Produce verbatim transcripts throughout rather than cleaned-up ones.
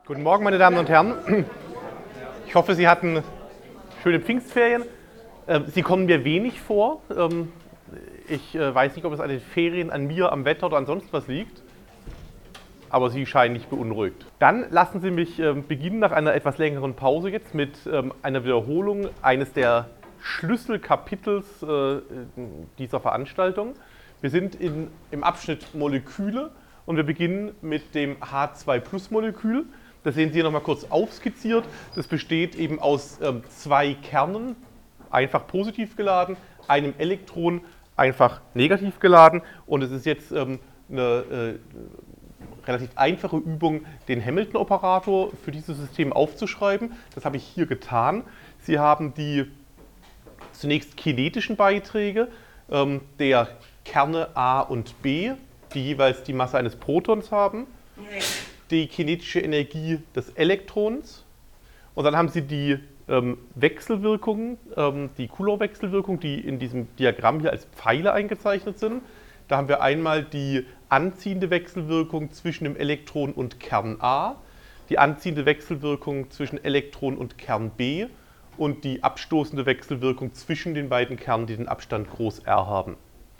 Guten Morgen, meine Damen und Herren. Ich hoffe, Sie hatten schöne Pfingstferien. Sie kommen mir wenig vor. Ich weiß nicht, ob es an den Ferien, an mir, am Wetter oder an sonst was liegt. Aber Sie scheinen nicht beunruhigt. Dann lassen Sie mich beginnen nach einer etwas längeren Pause jetzt mit einer Wiederholung eines der Schlüsselkapitels dieser Veranstaltung. Wir sind in, im Abschnitt Moleküle und wir beginnen mit dem H zwei Plus Molekül. Das sehen Sie hier nochmal kurz aufskizziert. Das besteht eben aus ähm, zwei Kernen, einfach positiv geladen, einem Elektron, einfach negativ geladen. Und es ist jetzt ähm, eine äh, relativ einfache Übung, den Hamilton-Operator für dieses System aufzuschreiben. Das habe ich hier getan. Sie haben die zunächst kinetischen Beiträge ähm, der Kerne A und B, die jeweils die Masse eines Protons haben, die kinetische Energie des Elektrons und dann haben Sie die ähm, Wechselwirkungen, ähm, die Coulomb-Wechselwirkung, die in diesem Diagramm hier als Pfeile eingezeichnet sind. Da haben wir einmal die anziehende Wechselwirkung zwischen dem Elektron und Kern A, die anziehende Wechselwirkung zwischen Elektron und Kern B und die abstoßende Wechselwirkung zwischen den beiden Kernen, die den Abstand groß R haben.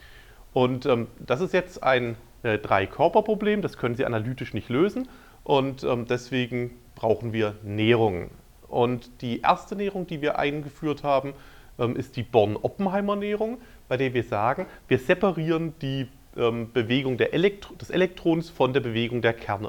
Und ähm, das ist jetzt ein äh, Drei-Körper-Problem, das können Sie analytisch nicht lösen und ähm, deswegen brauchen wir Näherungen. Und die erste Näherung, die wir eingeführt haben, ähm, ist die Born-Oppenheimer-Näherung, bei der wir sagen, wir separieren die ähm, Bewegung der Elektro- des Elektrons von der Bewegung der Kerne.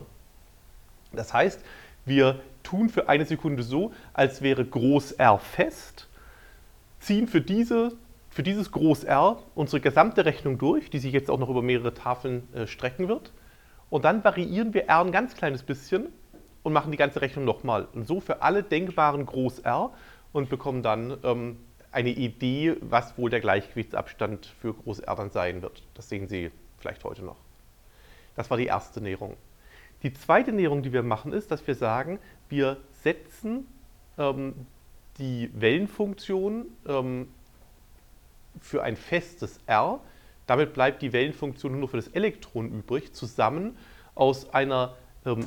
Das heißt, wir tun für eine Sekunde so, als wäre Groß R fest, ziehen für diese Für dieses Groß R unsere gesamte Rechnung durch, die sich jetzt auch noch über mehrere Tafeln äh, strecken wird. Und dann variieren wir R ein ganz kleines bisschen und machen die ganze Rechnung nochmal. Und so für alle denkbaren Groß R und bekommen dann ähm, eine Idee, was wohl der Gleichgewichtsabstand für Groß R dann sein wird. Das sehen Sie vielleicht heute noch. Das war die erste Näherung. Die zweite Näherung, die wir machen, ist, dass wir sagen, wir setzen ähm, die Wellenfunktion ähm, für ein festes R, damit bleibt die Wellenfunktion nur noch für das Elektron übrig, zusammen aus einer ähm,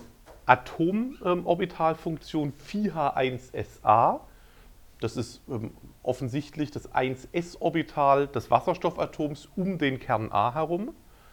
Atomorbitalfunktion Phi H eins S A, das ist ähm, offensichtlich das eins S-Orbital des Wasserstoffatoms um den Kern A herum,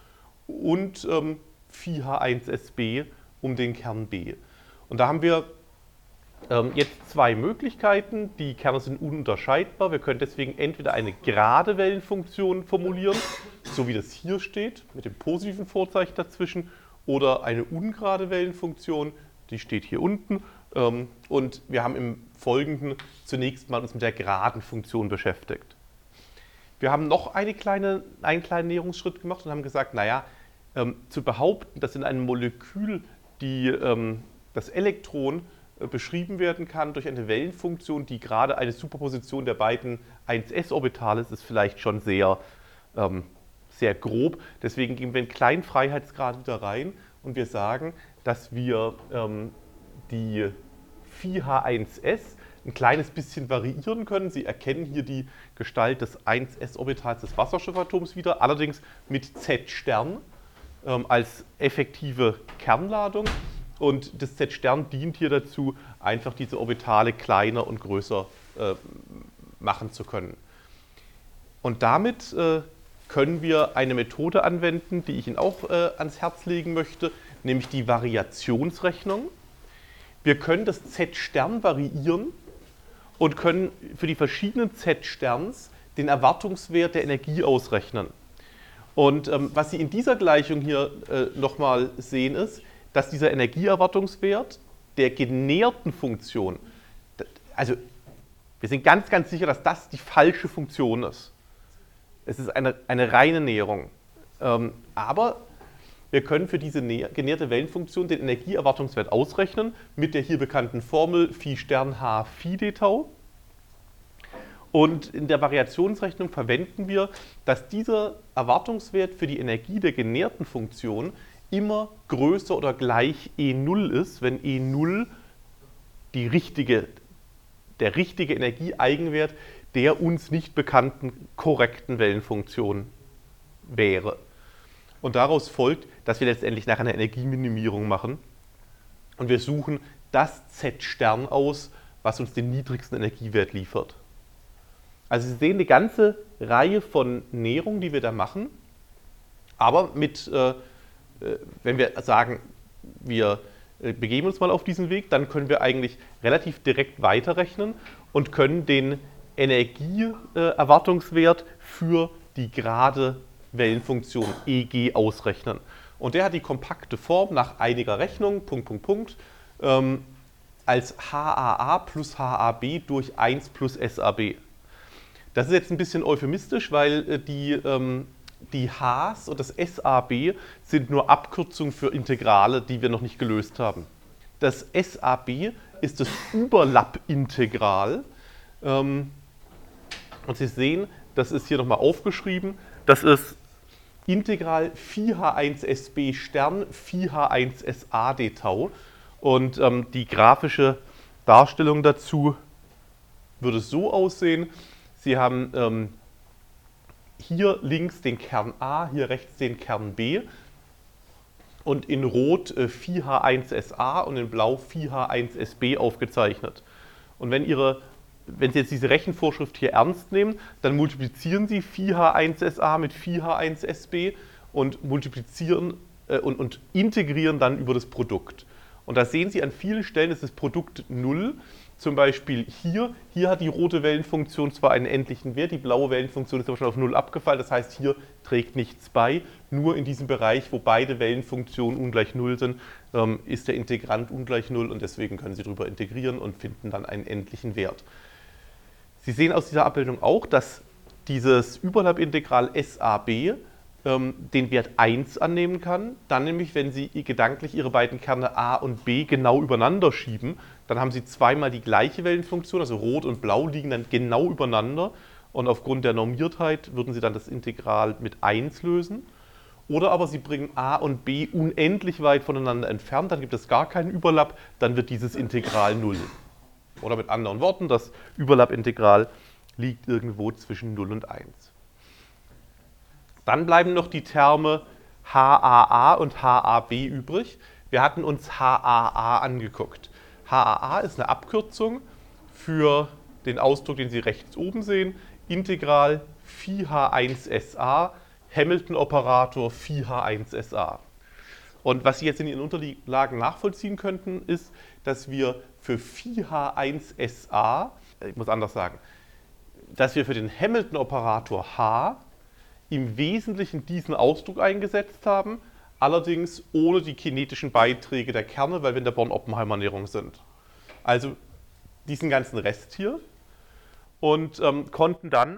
und ähm, Phi H eins S B um den Kern B. Und da haben wir Ähm, jetzt zwei Möglichkeiten. Die Kerne sind ununterscheidbar. Wir können deswegen entweder eine gerade Wellenfunktion formulieren, so wie das hier steht, mit dem positiven Vorzeichen dazwischen, oder eine ungerade Wellenfunktion, die steht hier unten. Ähm, und wir haben im Folgenden zunächst mal uns mit der geraden Funktion beschäftigt. Wir haben noch eine kleine, einen kleinen Näherungsschritt gemacht und haben gesagt, naja, ähm, zu behaupten, dass in einem Molekül die, ähm, das Elektron beschrieben werden kann durch eine Wellenfunktion, die gerade eine Superposition der beiden eins S-Orbitale ist, ist vielleicht schon sehr, ähm, sehr grob. Deswegen geben wir einen kleinen Freiheitsgrad wieder rein und wir sagen, dass wir ähm, die Phi H eins S ein kleines bisschen variieren können. Sie erkennen hier die Gestalt des eins S-Orbitals des Wasserstoffatoms wieder, allerdings mit Z-Stern ähm, als effektive Kernladung. Und das Z-Stern dient hier dazu, einfach diese Orbitale kleiner und größer äh, machen zu können. Und damit äh, können wir eine Methode anwenden, die ich Ihnen auch äh, ans Herz legen möchte, nämlich die Variationsrechnung. Wir können das Z-Stern variieren und können für die verschiedenen Z-Sterns den Erwartungswert der Energie ausrechnen. Und ähm, was Sie in dieser Gleichung hier äh, nochmal sehen ist, dass dieser Energieerwartungswert der genäherten Funktion, also wir sind ganz, ganz sicher, dass das die falsche Funktion ist. Es ist eine, eine reine Näherung. Ähm, aber wir können für diese genäherte Wellenfunktion den Energieerwartungswert ausrechnen mit der hier bekannten Formel Phi Stern H Phi d Tau. Und in der Variationsrechnung verwenden wir, dass dieser Erwartungswert für die Energie der genäherten Funktion immer größer oder gleich E null ist, wenn E null die richtige, der richtige Energieeigenwert der uns nicht bekannten korrekten Wellenfunktion wäre. Und daraus folgt, dass wir letztendlich nach einer Energieminimierung machen und wir suchen das Z-Stern aus, was uns den niedrigsten Energiewert liefert. Also Sie sehen eine ganze Reihe von Näherungen, die wir da machen, aber mit, äh, wenn wir sagen, wir begeben uns mal auf diesen Weg, dann können wir eigentlich relativ direkt weiterrechnen und können den Energieerwartungswert für die gerade Wellenfunktion E G ausrechnen. Und der hat die kompakte Form nach einiger Rechnung, Punkt, Punkt, Punkt, ähm, als H A A plus H A B durch eins plus S A B. Das ist jetzt ein bisschen euphemistisch, weil äh, die, ähm, die H's und das S A B sind nur Abkürzungen für Integrale, die wir noch nicht gelöst haben. Das S A B ist das Überlappintegral. Ähm, und Sie sehen, das ist hier nochmal aufgeschrieben, das ist Integral Phi H eins S B Stern Phi H eins S A d Tau. Und ähm, die grafische Darstellung dazu würde so aussehen. Sie haben ähm, hier links den Kern A, hier rechts den Kern B und in Rot äh, Phi H eins S A und in Blau Phi H eins S B aufgezeichnet. Und wenn, Ihre, wenn Sie jetzt diese Rechenvorschrift hier ernst nehmen, dann multiplizieren Sie Phi H eins S A mit Phi H eins S B und multiplizieren äh, und, und integrieren dann über das Produkt. Und da sehen Sie an vielen Stellen ist das Produkt null. Zum Beispiel hier, hier hat die rote Wellenfunktion zwar einen endlichen Wert, die blaue Wellenfunktion ist aber schon auf null abgefallen, das heißt, hier trägt nichts bei. Nur in diesem Bereich, wo beide Wellenfunktionen ungleich null sind, ähm, ist der Integrand ungleich null und deswegen können Sie darüber integrieren und finden dann einen endlichen Wert. Sie sehen aus dieser Abbildung auch, dass dieses Überlappintegral S A B ähm, den Wert eins annehmen kann. Dann nämlich, wenn Sie gedanklich Ihre beiden Kerne A und B genau übereinander schieben, dann haben Sie zweimal die gleiche Wellenfunktion, also Rot und Blau liegen dann genau übereinander und aufgrund der Normiertheit würden Sie dann das Integral mit eins lösen. Oder aber Sie bringen A und B unendlich weit voneinander entfernt, dann gibt es gar keinen Überlapp, dann wird dieses Integral null. Oder mit anderen Worten, das Überlappintegral liegt irgendwo zwischen null und eins. Dann bleiben noch die Terme H A A und H A B übrig. Wir hatten uns H A A angeguckt. H A A ist eine Abkürzung für den Ausdruck, den Sie rechts oben sehen, Integral Phi H eins S A, Hamilton-Operator Phi H eins S A. Und was Sie jetzt in Ihren Unterlagen nachvollziehen könnten, ist, dass wir für Phi H eins S A, ich muss anders sagen, dass wir für den Hamilton-Operator H im Wesentlichen diesen Ausdruck eingesetzt haben, allerdings ohne die kinetischen Beiträge der Kerne, weil wir in der Born-Oppenheimer-Näherung sind. Also diesen ganzen Rest hier und ähm, konnten dann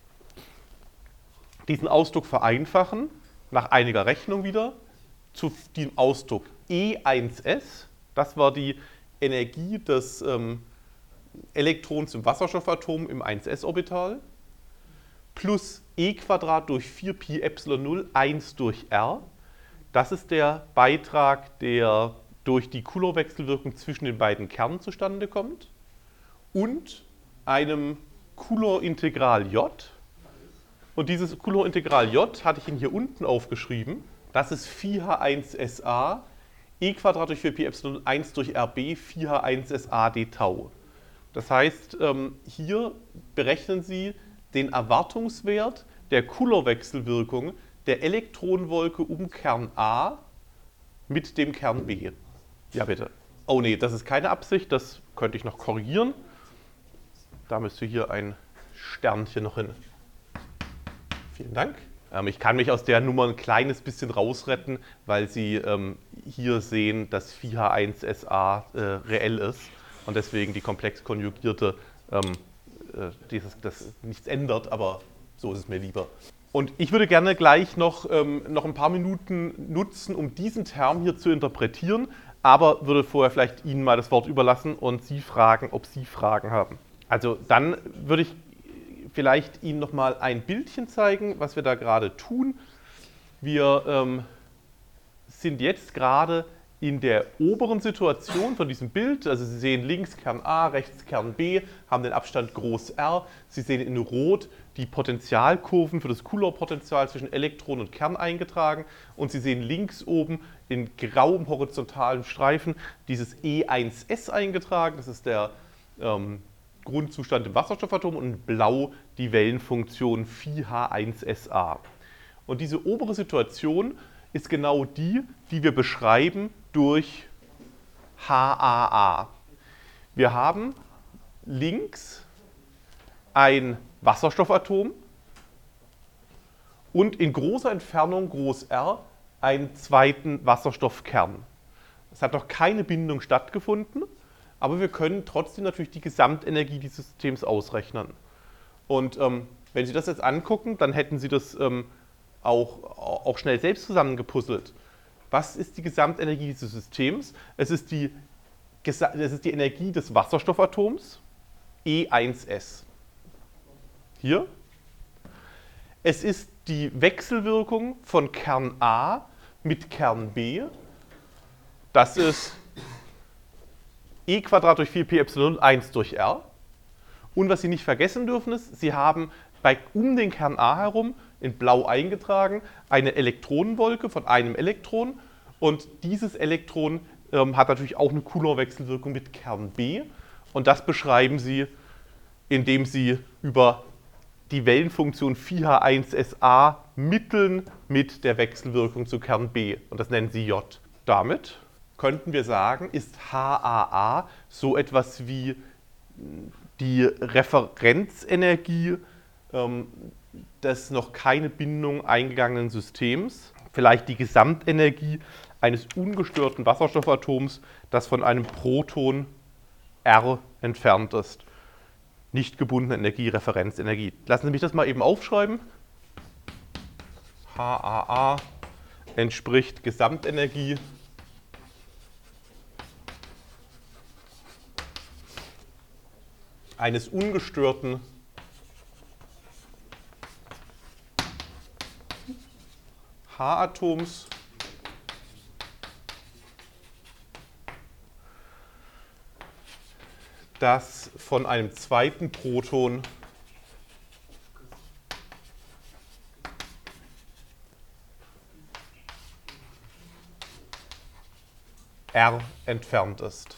diesen Ausdruck vereinfachen, nach einiger Rechnung wieder, zu dem Ausdruck E eins S. Das war die Energie des ähm, Elektrons im Wasserstoffatom im eins S Orbital, plus E Quadrat durch vier Pi Epsilon null, eins durch R. Das ist der Beitrag, der durch die Coulomb-Wechselwirkung zwischen den beiden Kernen zustande kommt und einem Coulomb-Integral J. Und dieses Coulomb-Integral J hatte ich Ihnen hier unten aufgeschrieben. Das ist Phi H eins S A, E Quadrat durch vier Pi Epsilon eins durch R B, Phi H eins S A d Tau. Das heißt, hier berechnen Sie den Erwartungswert der Coulomb-Wechselwirkung der Elektronenwolke um Kern A mit dem Kern B. Ja, bitte. Oh nee, das ist keine Absicht, das könnte ich noch korrigieren. Da müsste hier ein Sternchen noch hin. Vielen Dank. Ähm, ich kann mich aus der Nummer ein kleines bisschen rausretten, weil Sie ähm, hier sehen, dass Phi H eins S A äh, reell ist und deswegen die komplex konjugierte ähm, äh, dieses, das nichts ändert, aber so ist es mir lieber. Und ich würde gerne gleich noch, ähm, noch ein paar Minuten nutzen, um diesen Term hier zu interpretieren, aber würde vorher vielleicht Ihnen mal das Wort überlassen und Sie fragen, ob Sie Fragen haben. Also dann würde ich vielleicht Ihnen noch mal ein Bildchen zeigen, was wir da gerade tun. Wir ähm, sind jetzt gerade in der oberen Situation von diesem Bild, also Sie sehen links Kern A, rechts Kern B, haben den Abstand groß R. Sie sehen in Rot die Potentialkurven für das Coulomb-Potential zwischen Elektron und Kern eingetragen. Und Sie sehen links oben in grauem horizontalen Streifen dieses E eins S eingetragen. Das ist der ähm, Grundzustand im Wasserstoffatom, und in blau die Wellenfunktion Phi H eins S A. Und diese obere Situation ist genau die, die wir beschreiben durch H A A. Wir haben links ein Wasserstoffatom und in großer Entfernung, groß R, einen zweiten Wasserstoffkern. Es hat noch keine Bindung stattgefunden, aber wir können trotzdem natürlich die Gesamtenergie dieses Systems ausrechnen. Und ähm, wenn Sie das jetzt angucken, dann hätten Sie das ähm, auch, auch schnell selbst zusammengepuzzelt. Was ist die Gesamtenergie dieses Systems? Es ist die, es ist die Energie des Wasserstoffatoms, E eins S. Hier. Es ist die Wechselwirkung von Kern A mit Kern B. Das ist E Quadrat durch vier Pi Epsilon eins durch R. Und was Sie nicht vergessen dürfen ist, Sie haben bei, um den Kern A herum, in blau eingetragen, eine Elektronenwolke von einem Elektron. Und dieses Elektron ähm, hat natürlich auch eine Coulomb-Wechselwirkung mit Kern B. Und das beschreiben Sie, indem Sie über die Wellenfunktion Phi H eins S A mitteln mit der Wechselwirkung zu Kern B. Und das nennen Sie J. Damit könnten wir sagen, ist H A A so etwas wie die Referenzenergie ähm, des noch keine Bindung eingegangenen Systems, vielleicht die Gesamtenergie eines ungestörten Wasserstoffatoms, das von einem Proton R entfernt ist. Nicht gebundene Energie, Referenzenergie. Lassen Sie mich das mal eben aufschreiben. H A A entspricht Gesamtenergie eines ungestörten H-Atoms das von einem zweiten Proton R entfernt ist.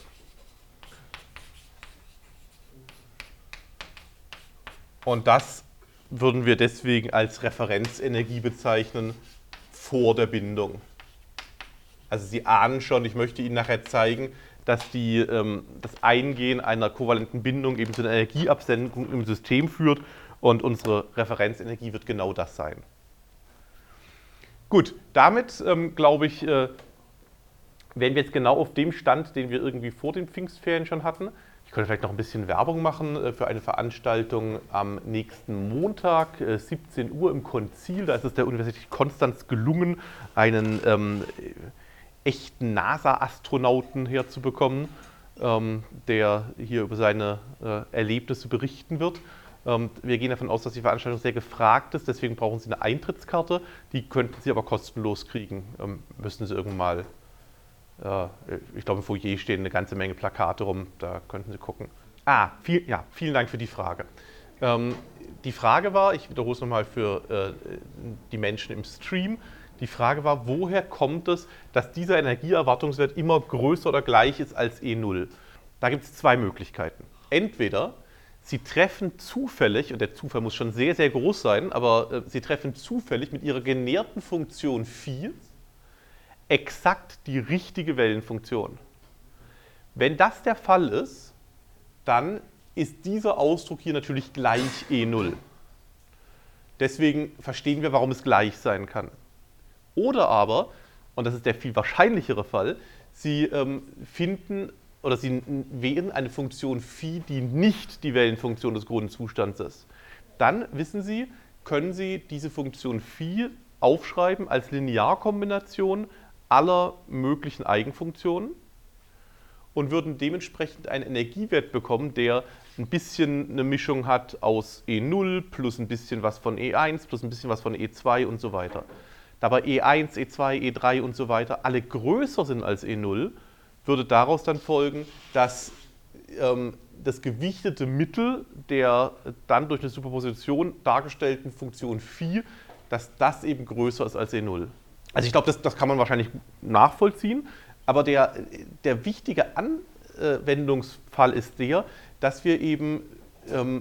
Und das würden wir deswegen als Referenzenergie bezeichnen vor der Bindung. Also Sie ahnen schon, ich möchte Ihnen nachher zeigen, dass die, ähm, das Eingehen einer kovalenten Bindung eben zu einer Energieabsenkung im System führt, und unsere Referenzenergie wird genau das sein. Gut, damit ähm, glaube ich, äh, wären wir jetzt genau auf dem Stand, den wir irgendwie vor den Pfingstferien schon hatten. Ich könnte vielleicht noch ein bisschen Werbung machen äh, für eine Veranstaltung am nächsten Montag, äh, siebzehn Uhr im Konzil. Da ist es der Universität Konstanz gelungen, einen ähm, echten NASA-Astronauten herzubekommen, ähm, der hier über seine äh, Erlebnisse berichten wird. Ähm, wir gehen davon aus, dass die Veranstaltung sehr gefragt ist, deswegen brauchen Sie eine Eintrittskarte. Die könnten Sie aber kostenlos kriegen. Ähm, müssen Sie irgendwann mal, äh, ich glaube im Foyer stehen eine ganze Menge Plakate rum, da könnten Sie gucken. Ah, viel, ja, vielen Dank für die Frage. Ähm, die Frage war, ich wiederhole es nochmal für äh, die Menschen im Stream, die Frage war, woher kommt es, dass dieser Energieerwartungswert immer größer oder gleich ist als E null? Da gibt es zwei Möglichkeiten. Entweder Sie treffen zufällig, und der Zufall muss schon sehr, sehr groß sein, aber äh, Sie treffen zufällig mit Ihrer genährten Funktion Phi exakt die richtige Wellenfunktion. Wenn das der Fall ist, dann ist dieser Ausdruck hier natürlich gleich E null. Deswegen verstehen wir, warum es gleich sein kann. Oder aber, und das ist der viel wahrscheinlichere Fall, Sie ähm, finden oder Sie wählen eine Funktion Phi, die nicht die Wellenfunktion des Grundzustands ist. Dann, wissen Sie, können Sie diese Funktion Phi aufschreiben als Linearkombination aller möglichen Eigenfunktionen und würden dementsprechend einen Energiewert bekommen, der ein bisschen eine Mischung hat aus E null plus ein bisschen was von E eins plus ein bisschen was von E zwei und so weiter. da aber E eins, E zwei, E drei und so weiter alle größer sind als E null, würde daraus dann folgen, dass ähm, das gewichtete Mittel der dann durch eine Superposition dargestellten Funktion Phi, dass das eben größer ist als E null. Also ich glaube, das, das kann man wahrscheinlich nachvollziehen, aber der, der wichtige Anwendungsfall ist der, dass wir eben ähm,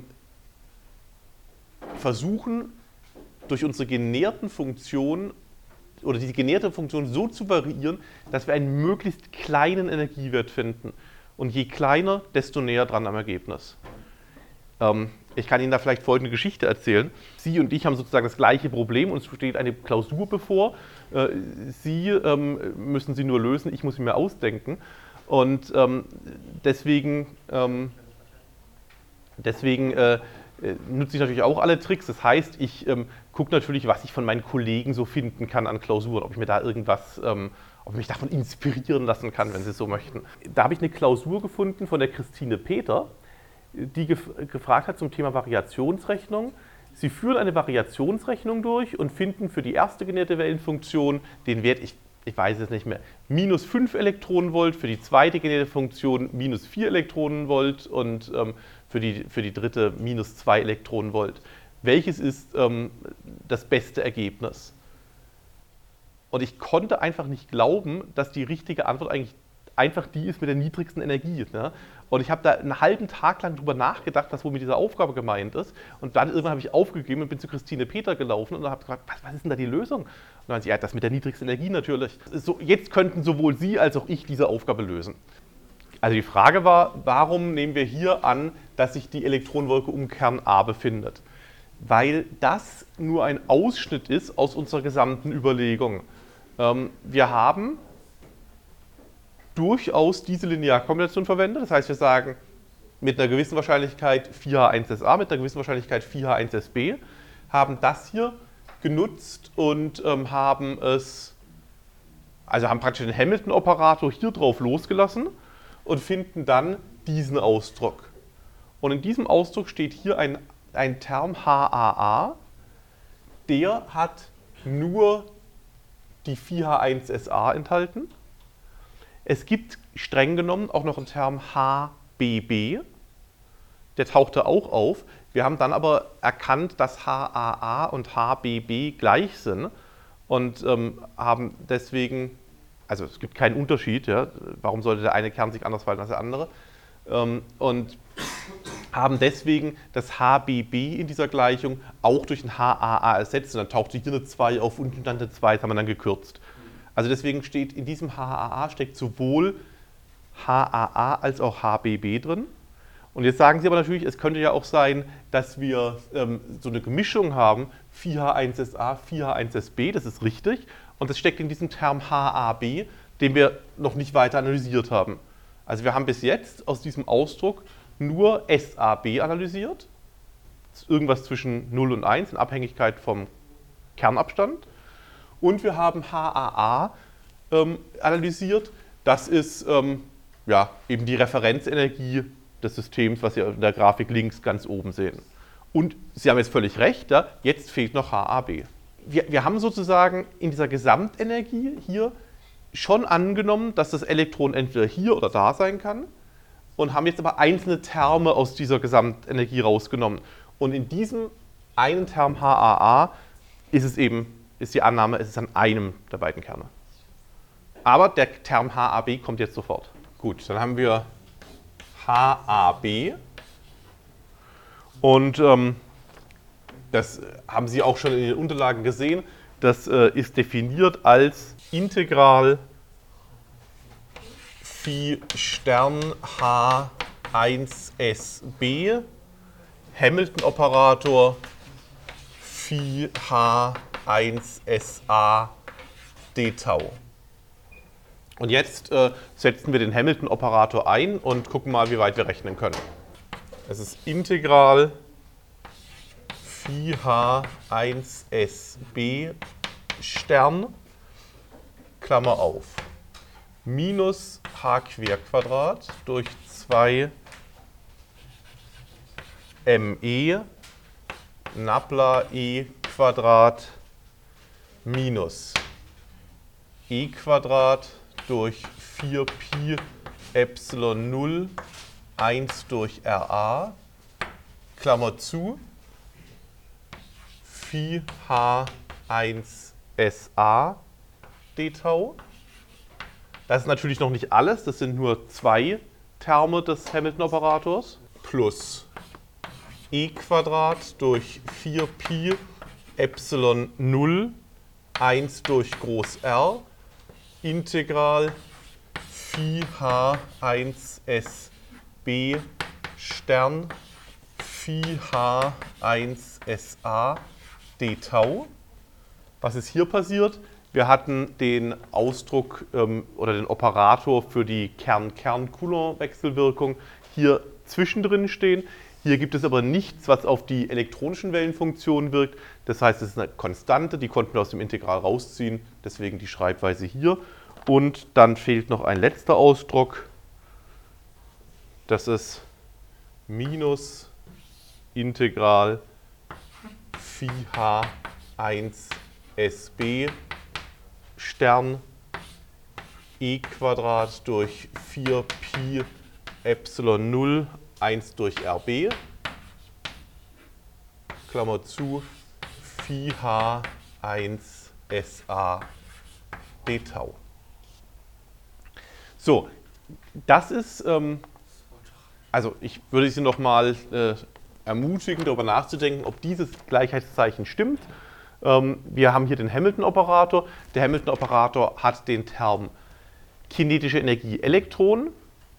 versuchen, durch unsere genährten Funktionen oder die genährte Funktion so zu variieren, dass wir einen möglichst kleinen Energiewert finden. Und je kleiner, desto näher dran am Ergebnis. Ähm, ich kann Ihnen da vielleicht folgende Geschichte erzählen. Sie und ich haben sozusagen das gleiche Problem, uns steht eine Klausur bevor. Äh, Sie ähm, müssen sie nur lösen, ich muss sie mir ausdenken. Und ähm, deswegen, ähm, deswegen äh, nutze ich natürlich auch alle Tricks. Das heißt, ich ähm, gucke natürlich, was ich von meinen Kollegen so finden kann an Klausuren, ob ich mir da irgendwas, ähm, ob ich mich davon inspirieren lassen kann, wenn Sie es so möchten. Da habe ich eine Klausur gefunden von der Christine Peter, die gef gefragt hat zum Thema Variationsrechnung. Sie führen eine Variationsrechnung durch und finden für die erste generierte Wellenfunktion den Wert, ich, ich weiß es nicht mehr, minus fünf Elektronenvolt, für die zweite generierte Funktion minus vier Elektronenvolt und ähm, für, die, für die dritte minus zwei Elektronenvolt. Welches ist ähm, das beste Ergebnis? Und ich konnte einfach nicht glauben, dass die richtige Antwort eigentlich einfach die ist mit der niedrigsten Energie. Ne? Und ich habe da einen halben Tag lang drüber nachgedacht, was wohl mit dieser Aufgabe gemeint ist. Und dann irgendwann habe ich aufgegeben und bin zu Christine Peter gelaufen und habe gefragt, was, was ist denn da die Lösung? Und dann hat sie, ja, das mit der niedrigsten Energie natürlich. So, jetzt könnten sowohl Sie als auch ich diese Aufgabe lösen. Also die Frage war, warum nehmen wir hier an, dass sich die Elektronenwolke um Kern A befindet? Weil das nur ein Ausschnitt ist aus unserer gesamten Überlegung. Ähm, wir haben durchaus diese Linearkombination verwendet. Das heißt, wir sagen mit einer gewissen Wahrscheinlichkeit vier H eins S A, mit einer gewissen Wahrscheinlichkeit vier H eins S B, haben das hier genutzt und ähm, haben es, also haben praktisch den Hamilton-Operator hier drauf losgelassen und finden dann diesen Ausdruck. Und in diesem Ausdruck steht hier ein, ein Term H A A, der hat nur die vier H eins S A enthalten. Es gibt streng genommen auch noch einen Term H B B, der tauchte auch auf. Wir haben dann aber erkannt, dass H A A und H B B gleich sind und ähm, haben deswegen, also es gibt keinen Unterschied, ja, warum sollte der eine Kern sich anders verhalten als der andere, ähm, und haben deswegen das H B B in dieser Gleichung auch durch ein H A A ersetzt. Und dann tauchte hier eine zwei auf und dann eine zwei, das haben wir dann gekürzt. Also deswegen steht in diesem H A A steckt sowohl H A A als auch H B B drin. Und jetzt sagen Sie aber natürlich, es könnte ja auch sein, dass wir ähm, so eine Gemischung haben, vier H eins S A, vier H eins S B, das ist richtig. Und das steckt in diesem Term H A B, den wir noch nicht weiter analysiert haben. Also wir haben bis jetzt aus diesem Ausdruck nur S A B analysiert, irgendwas zwischen null und eins in Abhängigkeit vom Kernabstand. Und wir haben H A A ähm, analysiert, das ist ähm, ja, eben die Referenzenergie des Systems, was Sie in der Grafik links ganz oben sehen. Und Sie haben jetzt völlig recht, ja, jetzt fehlt noch H A B. Wir, wir haben sozusagen in dieser Gesamtenergie hier schon angenommen, dass das Elektron entweder hier oder da sein kann und haben jetzt aber einzelne Terme aus dieser Gesamtenergie rausgenommen. Und in diesem einen Term H A A ist es eben, ist die Annahme, es ist an einem der beiden Kerne. Aber der Term H A B kommt jetzt sofort. Gut, dann haben wir H A B und ähm, das haben Sie auch schon in den Unterlagen gesehen, das äh, ist definiert als Integral Phi Stern H eins S B Hamilton-Operator Phi H eins S A d Tau. Und jetzt äh, setzen wir den Hamilton-Operator ein und gucken mal, wie weit wir rechnen können. Es ist Integral Phi H eins S B Stern, Klammer auf, minus H Querquadrat durch zwei M E Nabla E Quadrat minus e Quadrat durch vier Pi Epsilon null eins durch R A, Klammer zu, Phi H eins S A d Tau. Das ist natürlich noch nicht alles, das sind nur zwei Terme des Hamilton-Operators, plus e Quadrat durch vier Pi Epsilon null eins durch Groß R Integral Phi H eins S B Stern Phi H eins S A d Tau. Was ist hier passiert? Wir hatten den Ausdruck ähm, oder den Operator für die Kern-Kern-Coulomb-Wechselwirkung hier zwischendrin stehen. Hier gibt es aber nichts, was auf die elektronischen Wellenfunktionen wirkt. Das heißt, es ist eine Konstante, die konnten wir aus dem Integral rausziehen, deswegen die Schreibweise hier. Und dann fehlt noch ein letzter Ausdruck. Das ist minus Integral Phi H eins S B Stern e Quadrat durch vier Pi Epsilon null eins durch R B, Klammer zu, Phi H eins S A d Tau. So, das ist, ähm, also ich würde Sie nochmal äh, ermutigen, darüber nachzudenken, ob dieses Gleichheitszeichen stimmt. Ähm, wir haben hier den Hamilton-Operator. Der Hamilton-Operator hat den Term kinetische Energie Elektron,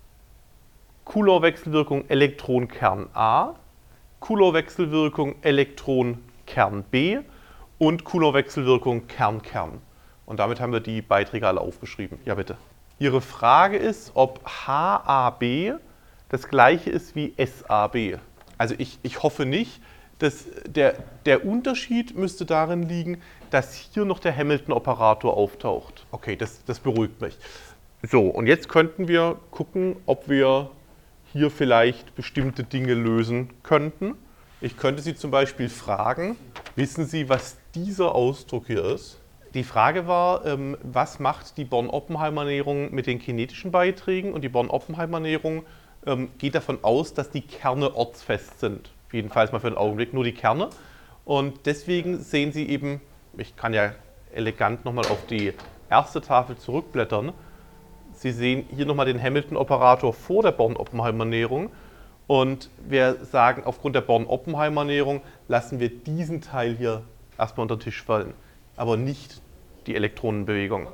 Coulomb-Wechselwirkung Elektron-Kern A, Coulomb-Wechselwirkung Elektron-Kern B und Coulomb-Wechselwirkung Kern-Kern. Und damit haben wir die Beiträge alle aufgeschrieben. Ja, bitte. Ihre Frage ist, ob H A B das gleiche ist wie S A B. Also ich, ich hoffe nicht. Das, der, der Unterschied müsste darin liegen, dass hier noch der Hamilton-Operator auftaucht. Okay, das, das beruhigt mich. So, und jetzt könnten wir gucken, ob wir hier vielleicht bestimmte Dinge lösen könnten. Ich könnte Sie zum Beispiel fragen, wissen Sie, was dieser Ausdruck hier ist? Die Frage war, ähm, was macht die Born-Oppenheimer-Näherung mit den kinetischen Beiträgen? Und die Born-Oppenheimer-Näherung ähm, geht davon aus, dass die Kerne ortsfest sind. Jedenfalls mal für den Augenblick nur die Kerne. Und deswegen sehen Sie eben, ich kann ja elegant nochmal auf die erste Tafel zurückblättern, Sie sehen hier nochmal den Hamilton-Operator vor der Born-Oppenheimer-Näherung. Und wir sagen, aufgrund der Born-Oppenheimer-Näherung lassen wir diesen Teil hier erstmal unter den Tisch fallen, aber nicht die Elektronenbewegung.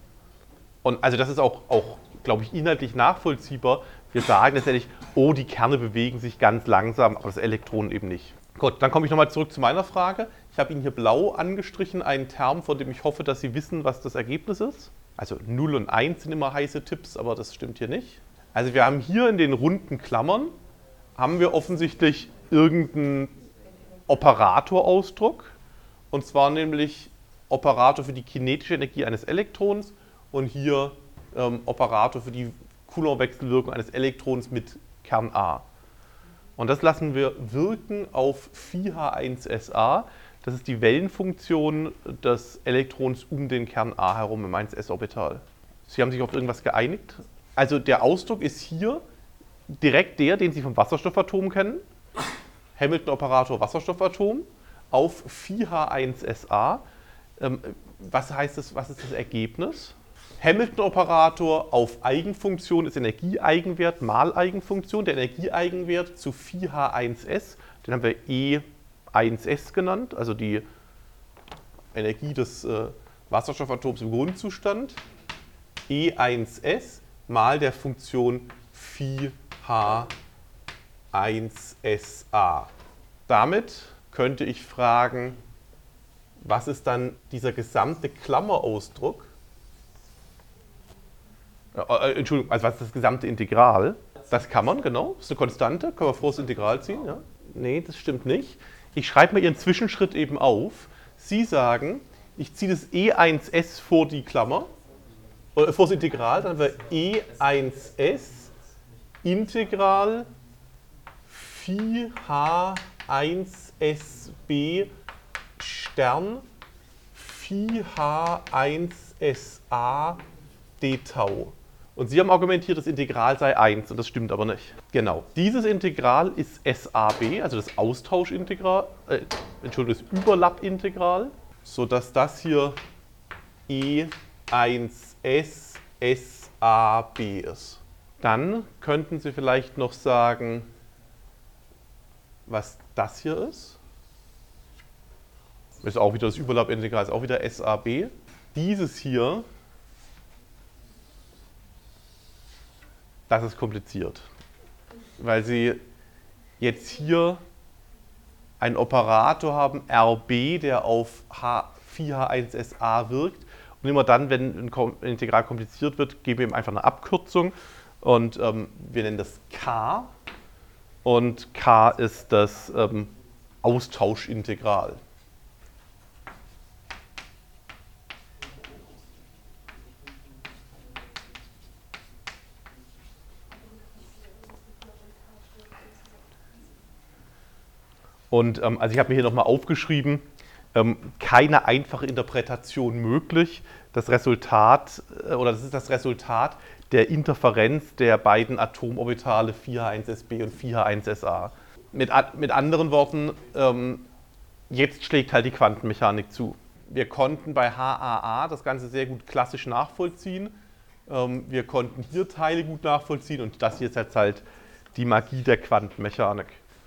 Und also das ist auch, auch glaube ich, inhaltlich nachvollziehbar. Wir sagen letztendlich, oh, die Kerne bewegen sich ganz langsam, aber das Elektron eben nicht. Gut, dann komme ich nochmal zurück zu meiner Frage. Ich habe Ihnen hier blau angestrichen, einen Term, von dem ich hoffe, dass Sie wissen, was das Ergebnis ist. Also null und eins sind immer heiße Tipps, aber das stimmt hier nicht. Also wir haben hier in den runden Klammern, haben wir offensichtlich irgendeinen Operatorausdruck. Und zwar nämlich Operator für die kinetische Energie eines Elektrons und hier ähm, Operator für die Coulomb-Wechselwirkung eines Elektrons mit Kern A. Und das lassen wir wirken auf Phi H eins S A. Das ist die Wellenfunktion des Elektrons um den Kern A herum im eins s Orbital. Sie haben sich auf irgendwas geeinigt? Also der Ausdruck ist hier direkt der, den Sie vom Wasserstoffatom kennen. Hamilton-Operator Wasserstoffatom auf Phi H eins S A. Ähm, was heißt das, was ist das Ergebnis? Hamilton-Operator auf Eigenfunktion ist Energieeigenwert mal Eigenfunktion. Der Energieeigenwert zu Phi H eins S, den haben wir E eins S genannt, also die Energie des äh, Wasserstoffatoms im Grundzustand. E eins S mal der Funktion Phi H eins S A. Damit könnte ich fragen, was ist dann dieser gesamte Klammerausdruck? Äh, Entschuldigung, also was ist das gesamte Integral? Das kann man, genau, das ist eine Konstante, können wir vor das Integral ziehen. Ja? Nee, das stimmt nicht. Ich schreibe mal Ihren Zwischenschritt eben auf. Sie sagen, ich ziehe das E eins S vor die Klammer, äh, vor das Integral, dann haben wir E eins S Integral Phi H eins S B Stern Phi Phi H eins S A d Tau. Und Sie haben argumentiert, das Integral sei eins und das stimmt aber nicht. Genau, dieses Integral ist S A B, also das Austauschintegral, äh, Entschuldigung, das Überlappintegral, sodass das hier E eins S S A B ist. Dann könnten Sie vielleicht noch sagen, was das hier ist. Ist auch wieder das Überlappintegral, ist auch wieder S A B. Dieses hier, das ist kompliziert, weil Sie jetzt hier einen Operator haben, R B, der auf H, Phi H eins S A wirkt. Und immer dann, wenn ein Integral kompliziert wird, geben wir ihm einfach eine Abkürzung. Und ähm, wir nennen das K. Und K ist das ähm, Austauschintegral. Und ähm, also ich habe mir hier nochmal aufgeschrieben, ähm, keine einfache Interpretation möglich. Das Resultat, äh, oder das ist das Resultat der Interferenz der beiden Atomorbitale Phi H eins S B und Phi H eins S A. Mit, mit anderen Worten, ähm, jetzt schlägt halt die Quantenmechanik zu. Wir konnten bei H A A das Ganze sehr gut klassisch nachvollziehen. Ähm, wir konnten hier Teile gut nachvollziehen und das hier ist jetzt halt die Magie der Quantenmechanik.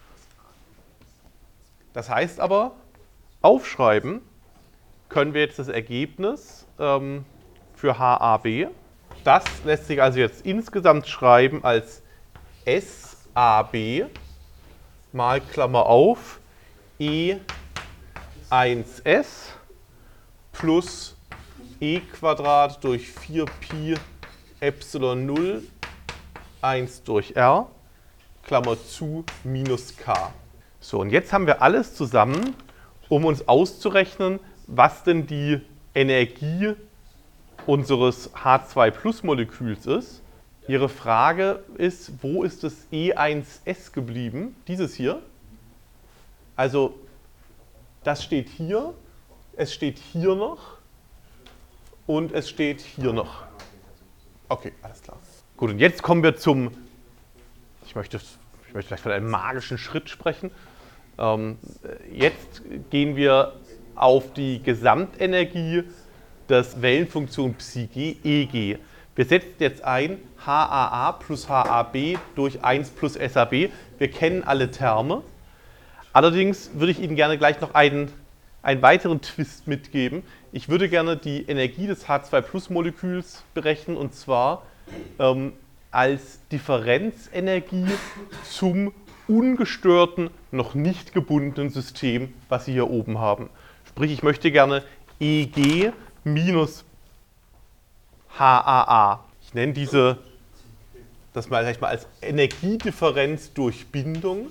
Das heißt aber, aufschreiben können wir jetzt das Ergebnis ähm, für H A B. Das lässt sich also jetzt insgesamt schreiben als S A B mal Klammer auf E eins S plus E Quadrat durch vier Pi Epsilon null eins durch R Klammer zu minus K. So, und jetzt haben wir alles zusammen, um uns auszurechnen, was denn die Energie unseres H zwei Plus Moleküls ist. Ihre Frage ist, wo ist das E eins S geblieben? Dieses hier. Also, das steht hier, es steht hier noch und es steht hier noch. Okay, alles klar. Gut, und jetzt kommen wir zum, ich möchte, ich möchte vielleicht von einem magischen Schritt sprechen. Ähm, jetzt gehen wir auf die Gesamtenergie des Wellenfunktion Psi G, E G. Wir setzen jetzt ein H A A plus H A B durch eins plus S A B. Wir kennen alle Terme. Allerdings würde ich Ihnen gerne gleich noch einen, einen weiteren Twist mitgeben. Ich würde gerne die Energie des H zwei Plus Moleküls berechnen und zwar ähm, als Differenzenergie zum ungestörten, noch nicht gebundenen System, was Sie hier oben haben. Sprich, ich möchte gerne E G minus H A A. Ich nenne diese, das mal, mal als Energiedifferenz durch Bindung.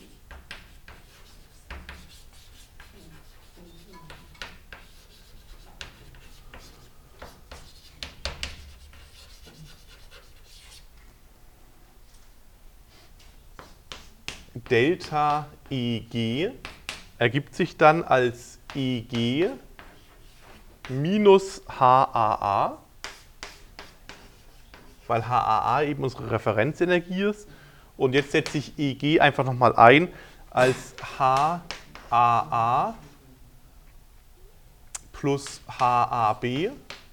Delta E G ergibt sich dann als E G minus H A A, weil H A A eben unsere Referenzenergie ist. Und jetzt setze ich E G einfach nochmal ein als H A A plus H A B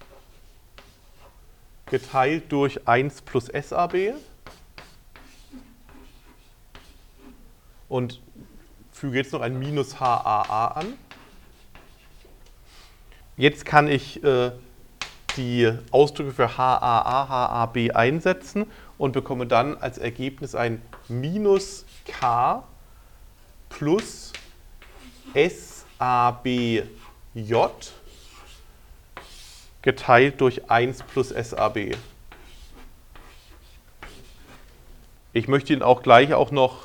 geteilt durch eins plus S A B. Und füge jetzt noch ein minus H A A an. Jetzt kann ich äh, die Ausdrücke für H A A, H A B einsetzen und bekomme dann als Ergebnis ein minus K plus S A B J geteilt durch eins plus S A B. Ich möchte Ihnen auch gleich auch noch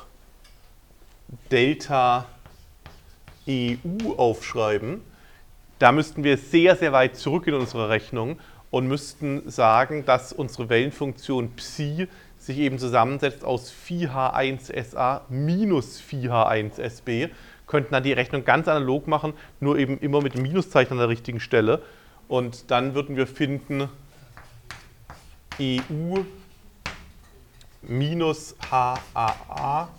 Delta E U aufschreiben. Da müssten wir sehr, sehr weit zurück in unserer Rechnung und müssten sagen, dass unsere Wellenfunktion Psi sich eben zusammensetzt aus Phi H eins S A minus Phi H eins S B. Könnten dann die Rechnung ganz analog machen, nur eben immer mit dem Minuszeichen an der richtigen Stelle. Und dann würden wir finden E U minus H A A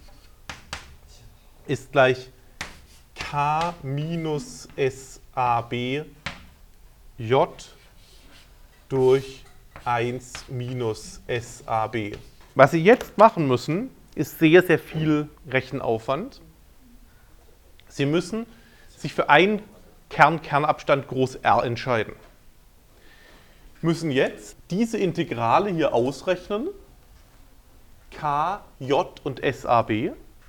ist gleich K minus S A B J durch eins minus S A B. Was Sie jetzt machen müssen, ist sehr, sehr viel Rechenaufwand. Sie müssen sich für einen Kern-Kernabstand groß R entscheiden. Müssen jetzt diese Integrale hier ausrechnen, K, J und S A B,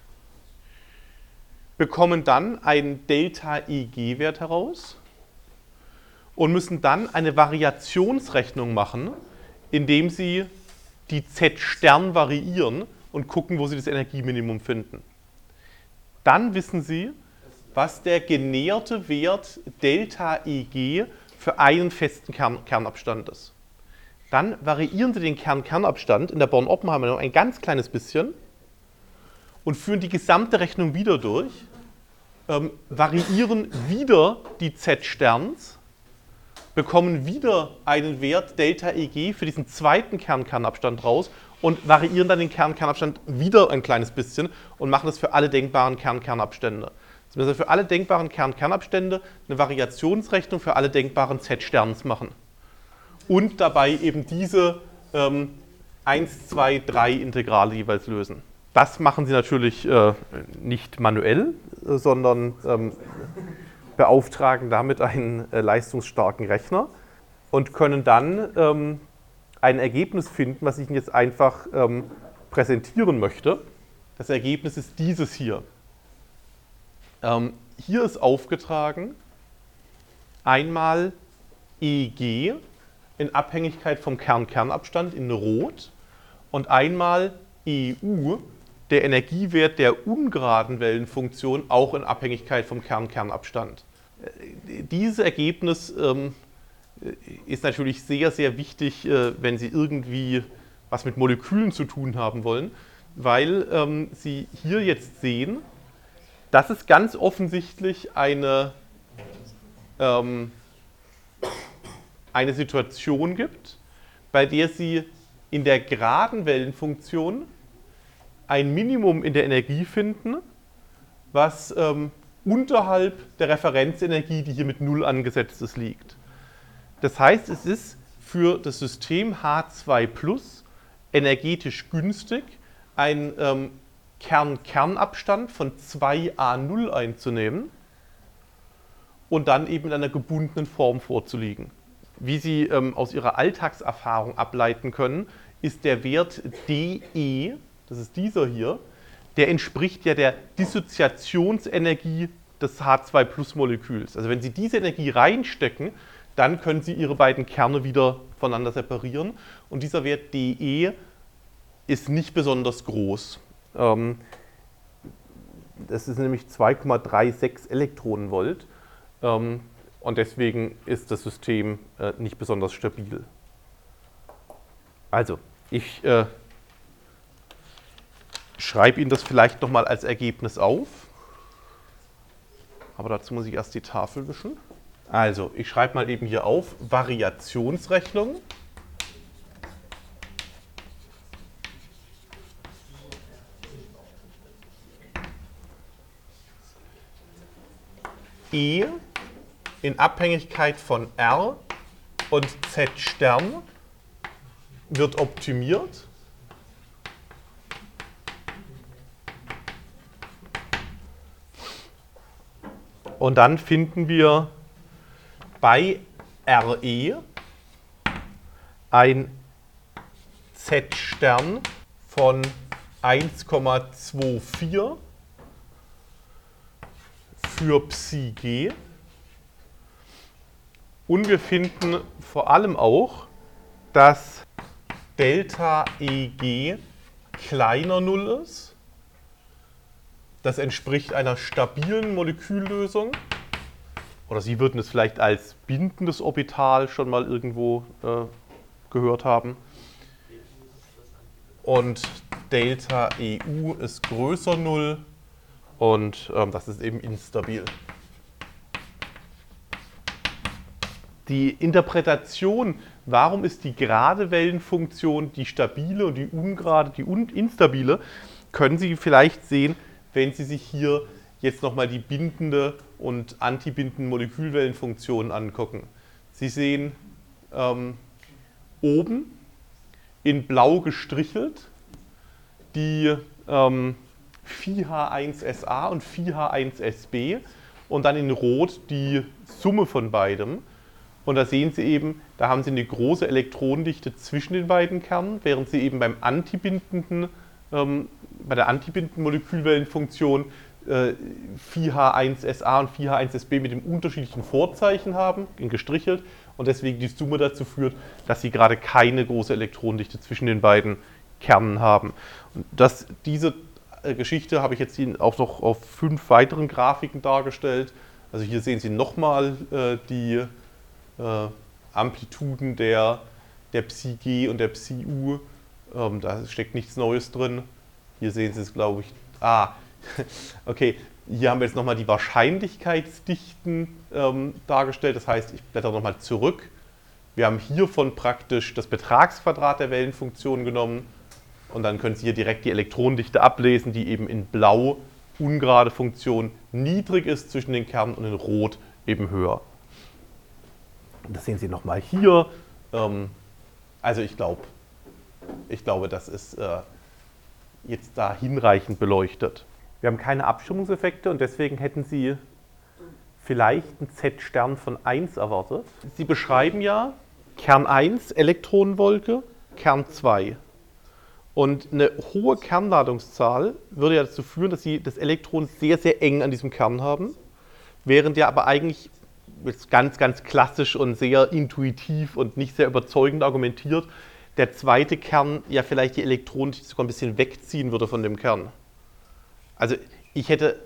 bekommen dann einen Delta-E G-Wert heraus und müssen dann eine Variationsrechnung machen, indem Sie die Z-Stern variieren und gucken, wo Sie das Energieminimum finden. Dann wissen Sie, was der genäherte Wert Delta-E G für einen festen Kern Kernabstand ist. Dann variieren Sie den Kern-Kernabstand in der Born-Oppenheimer noch ein ganz kleines bisschen und führen die gesamte Rechnung wieder durch, ähm, variieren wieder die Z-Sterns, bekommen wieder einen Wert Delta-E G für diesen zweiten Kern-Kernabstand raus und variieren dann den Kern-Kernabstand wieder ein kleines bisschen und machen das für alle denkbaren Kern-Kernabstände. Das müssen wir für alle denkbaren Kern-Kernabstände eine Variationsrechnung für alle denkbaren Z-Sterns machen. Und dabei eben diese ähm, eins, zwei, drei Integrale jeweils lösen. Das machen Sie natürlich äh, nicht manuell, äh, sondern ähm, beauftragen damit einen äh, leistungsstarken Rechner und können dann ähm, ein Ergebnis finden, was ich Ihnen jetzt einfach ähm, präsentieren möchte. Das Ergebnis ist dieses hier. Ähm, hier ist aufgetragen einmal E G in Abhängigkeit vom Kern-Kernabstand in Rot und einmal E U, der Energiewert der ungeraden Wellenfunktion, auch in Abhängigkeit vom Kern-Kernabstand. Dieses Ergebnis ähm, ist natürlich sehr, sehr wichtig, äh, wenn Sie irgendwie was mit Molekülen zu tun haben wollen, weil ähm, Sie hier jetzt sehen, dass es ganz offensichtlich eine, ähm, eine Situation gibt, bei der Sie in der geraden Wellenfunktion ein Minimum in der Energie finden, was ähm, unterhalb der Referenzenergie, die hier mit null angesetzt ist, liegt. Das heißt, es ist für das System H zwei plus energetisch günstig, ein ähm, Kern-Kernabstand von zwei a null einzunehmen und dann eben in einer gebundenen Form vorzulegen. Wie Sie ähm, aus Ihrer Alltagserfahrung ableiten können, ist der Wert dE, das ist dieser hier, der entspricht ja der Dissoziationsenergie des H zwei plus Moleküls. Also wenn Sie diese Energie reinstecken, dann können Sie Ihre beiden Kerne wieder voneinander separieren und dieser Wert dE ist nicht besonders groß. Das ist nämlich zwei Komma sechsunddreißig Elektronenvolt und deswegen ist das System nicht besonders stabil. Also, ich äh, schreibe Ihnen das vielleicht nochmal als Ergebnis auf, aber dazu muss ich erst die Tafel wischen. Also, ich schreibe mal eben hier auf, Variationsrechnung. E in Abhängigkeit von R und Z-Stern wird optimiert. Und dann finden wir bei R E ein Z-Stern von eins Komma vierundzwanzig für Psi G. Und wir finden vor allem auch, dass Delta E G kleiner null ist. Das entspricht einer stabilen Moleküllösung. Oder Sie würden es vielleicht als bindendes Orbital schon mal irgendwo äh, gehört haben. Und Delta E U ist größer null und ähm, das ist eben instabil. Die Interpretation, warum ist die gerade Wellenfunktion die stabile und die ungerade, die instabile, können Sie vielleicht sehen, wenn Sie sich hier jetzt nochmal die bindende und antibindende Molekülwellenfunktionen angucken. Sie sehen ähm, oben in blau gestrichelt die ähm, Phi H eins S A und Phi H eins S B und dann in rot die Summe von beidem. Und da sehen Sie eben, da haben Sie eine große Elektronendichte zwischen den beiden Kernen, während Sie eben beim antibindenden, ähm, bei der antibindenden Molekülwellenfunktion äh, Phi H eins S A und Phi H eins S B mit dem unterschiedlichen Vorzeichen haben, gestrichelt, und deswegen die Summe dazu führt, dass Sie gerade keine große Elektronendichte zwischen den beiden Kernen haben. Und das, diese äh, Geschichte habe ich jetzt Ihnen auch noch auf fünf weiteren Grafiken dargestellt. Also hier sehen Sie nochmal äh, die Äh, Amplituden der, der Psi G und der Psi U. Ähm, da steckt nichts Neues drin. Hier sehen Sie es, glaube ich. Ah, okay. Hier haben wir jetzt nochmal die Wahrscheinlichkeitsdichten ähm, dargestellt. Das heißt, ich blätter nochmal zurück. Wir haben hiervon praktisch das Betragsquadrat der Wellenfunktion genommen. Und dann können Sie hier direkt die Elektronendichte ablesen, die eben in Blau ungerade Funktion niedrig ist zwischen den Kernen und in Rot eben höher. Das sehen Sie nochmal hier. Also ich glaube, ich glaube, das ist jetzt da hinreichend beleuchtet. Wir haben keine Abschirmungseffekte und deswegen hätten Sie vielleicht einen Z-Stern von eins erwartet. Sie beschreiben ja Kern eins, Elektronenwolke, Kern zwei. Und eine hohe Kernladungszahl würde ja dazu führen, dass Sie das Elektron sehr, sehr eng an diesem Kern haben, während ja aber eigentlich jetzt ganz, ganz klassisch und sehr intuitiv und nicht sehr überzeugend argumentiert, der zweite Kern ja vielleicht die Elektronen sogar ein bisschen wegziehen würde von dem Kern. Also ich hätte,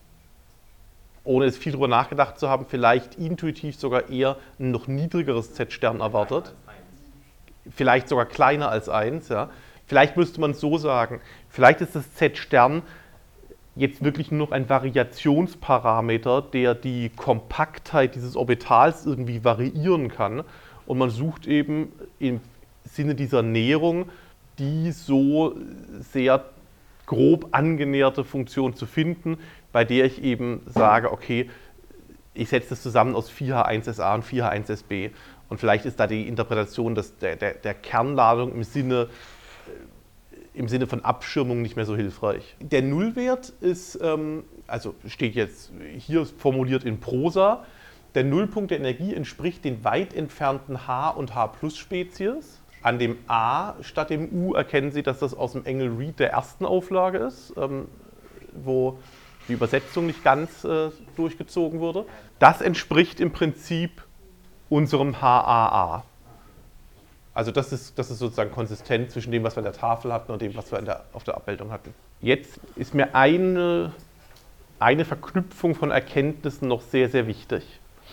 ohne jetzt viel darüber nachgedacht zu haben, vielleicht intuitiv sogar eher ein noch niedrigeres Z-Stern erwartet. Vielleicht sogar kleiner als eins. Ja. Vielleicht müsste man es so sagen, vielleicht ist das Z-Stern jetzt wirklich nur noch ein Variationsparameter, der die Kompaktheit dieses Orbitals irgendwie variieren kann. Und man sucht eben im Sinne dieser Näherung die so sehr grob angenäherte Funktion zu finden, bei der ich eben sage, okay, ich setze das zusammen aus Phi H eins S A und Phi H eins S B. Und vielleicht ist da die Interpretation des, der, der, der Kernladung im Sinne im Sinne von Abschirmung nicht mehr so hilfreich. Der Nullwert ist, ähm, also steht jetzt hier formuliert in Prosa, der Nullpunkt der Energie entspricht den weit entfernten H- und H-Plus-Spezies. An dem A statt dem U erkennen Sie, dass das aus dem Engel Reed der ersten Auflage ist, ähm, wo die Übersetzung nicht ganz äh, durchgezogen wurde. Das entspricht im Prinzip unserem H A A. Also das ist, das ist sozusagen konsistent zwischen dem, was wir in der Tafel hatten und dem, was wir in der, auf der Abbildung hatten. Jetzt ist mir eine, eine Verknüpfung von Erkenntnissen noch sehr, sehr wichtig.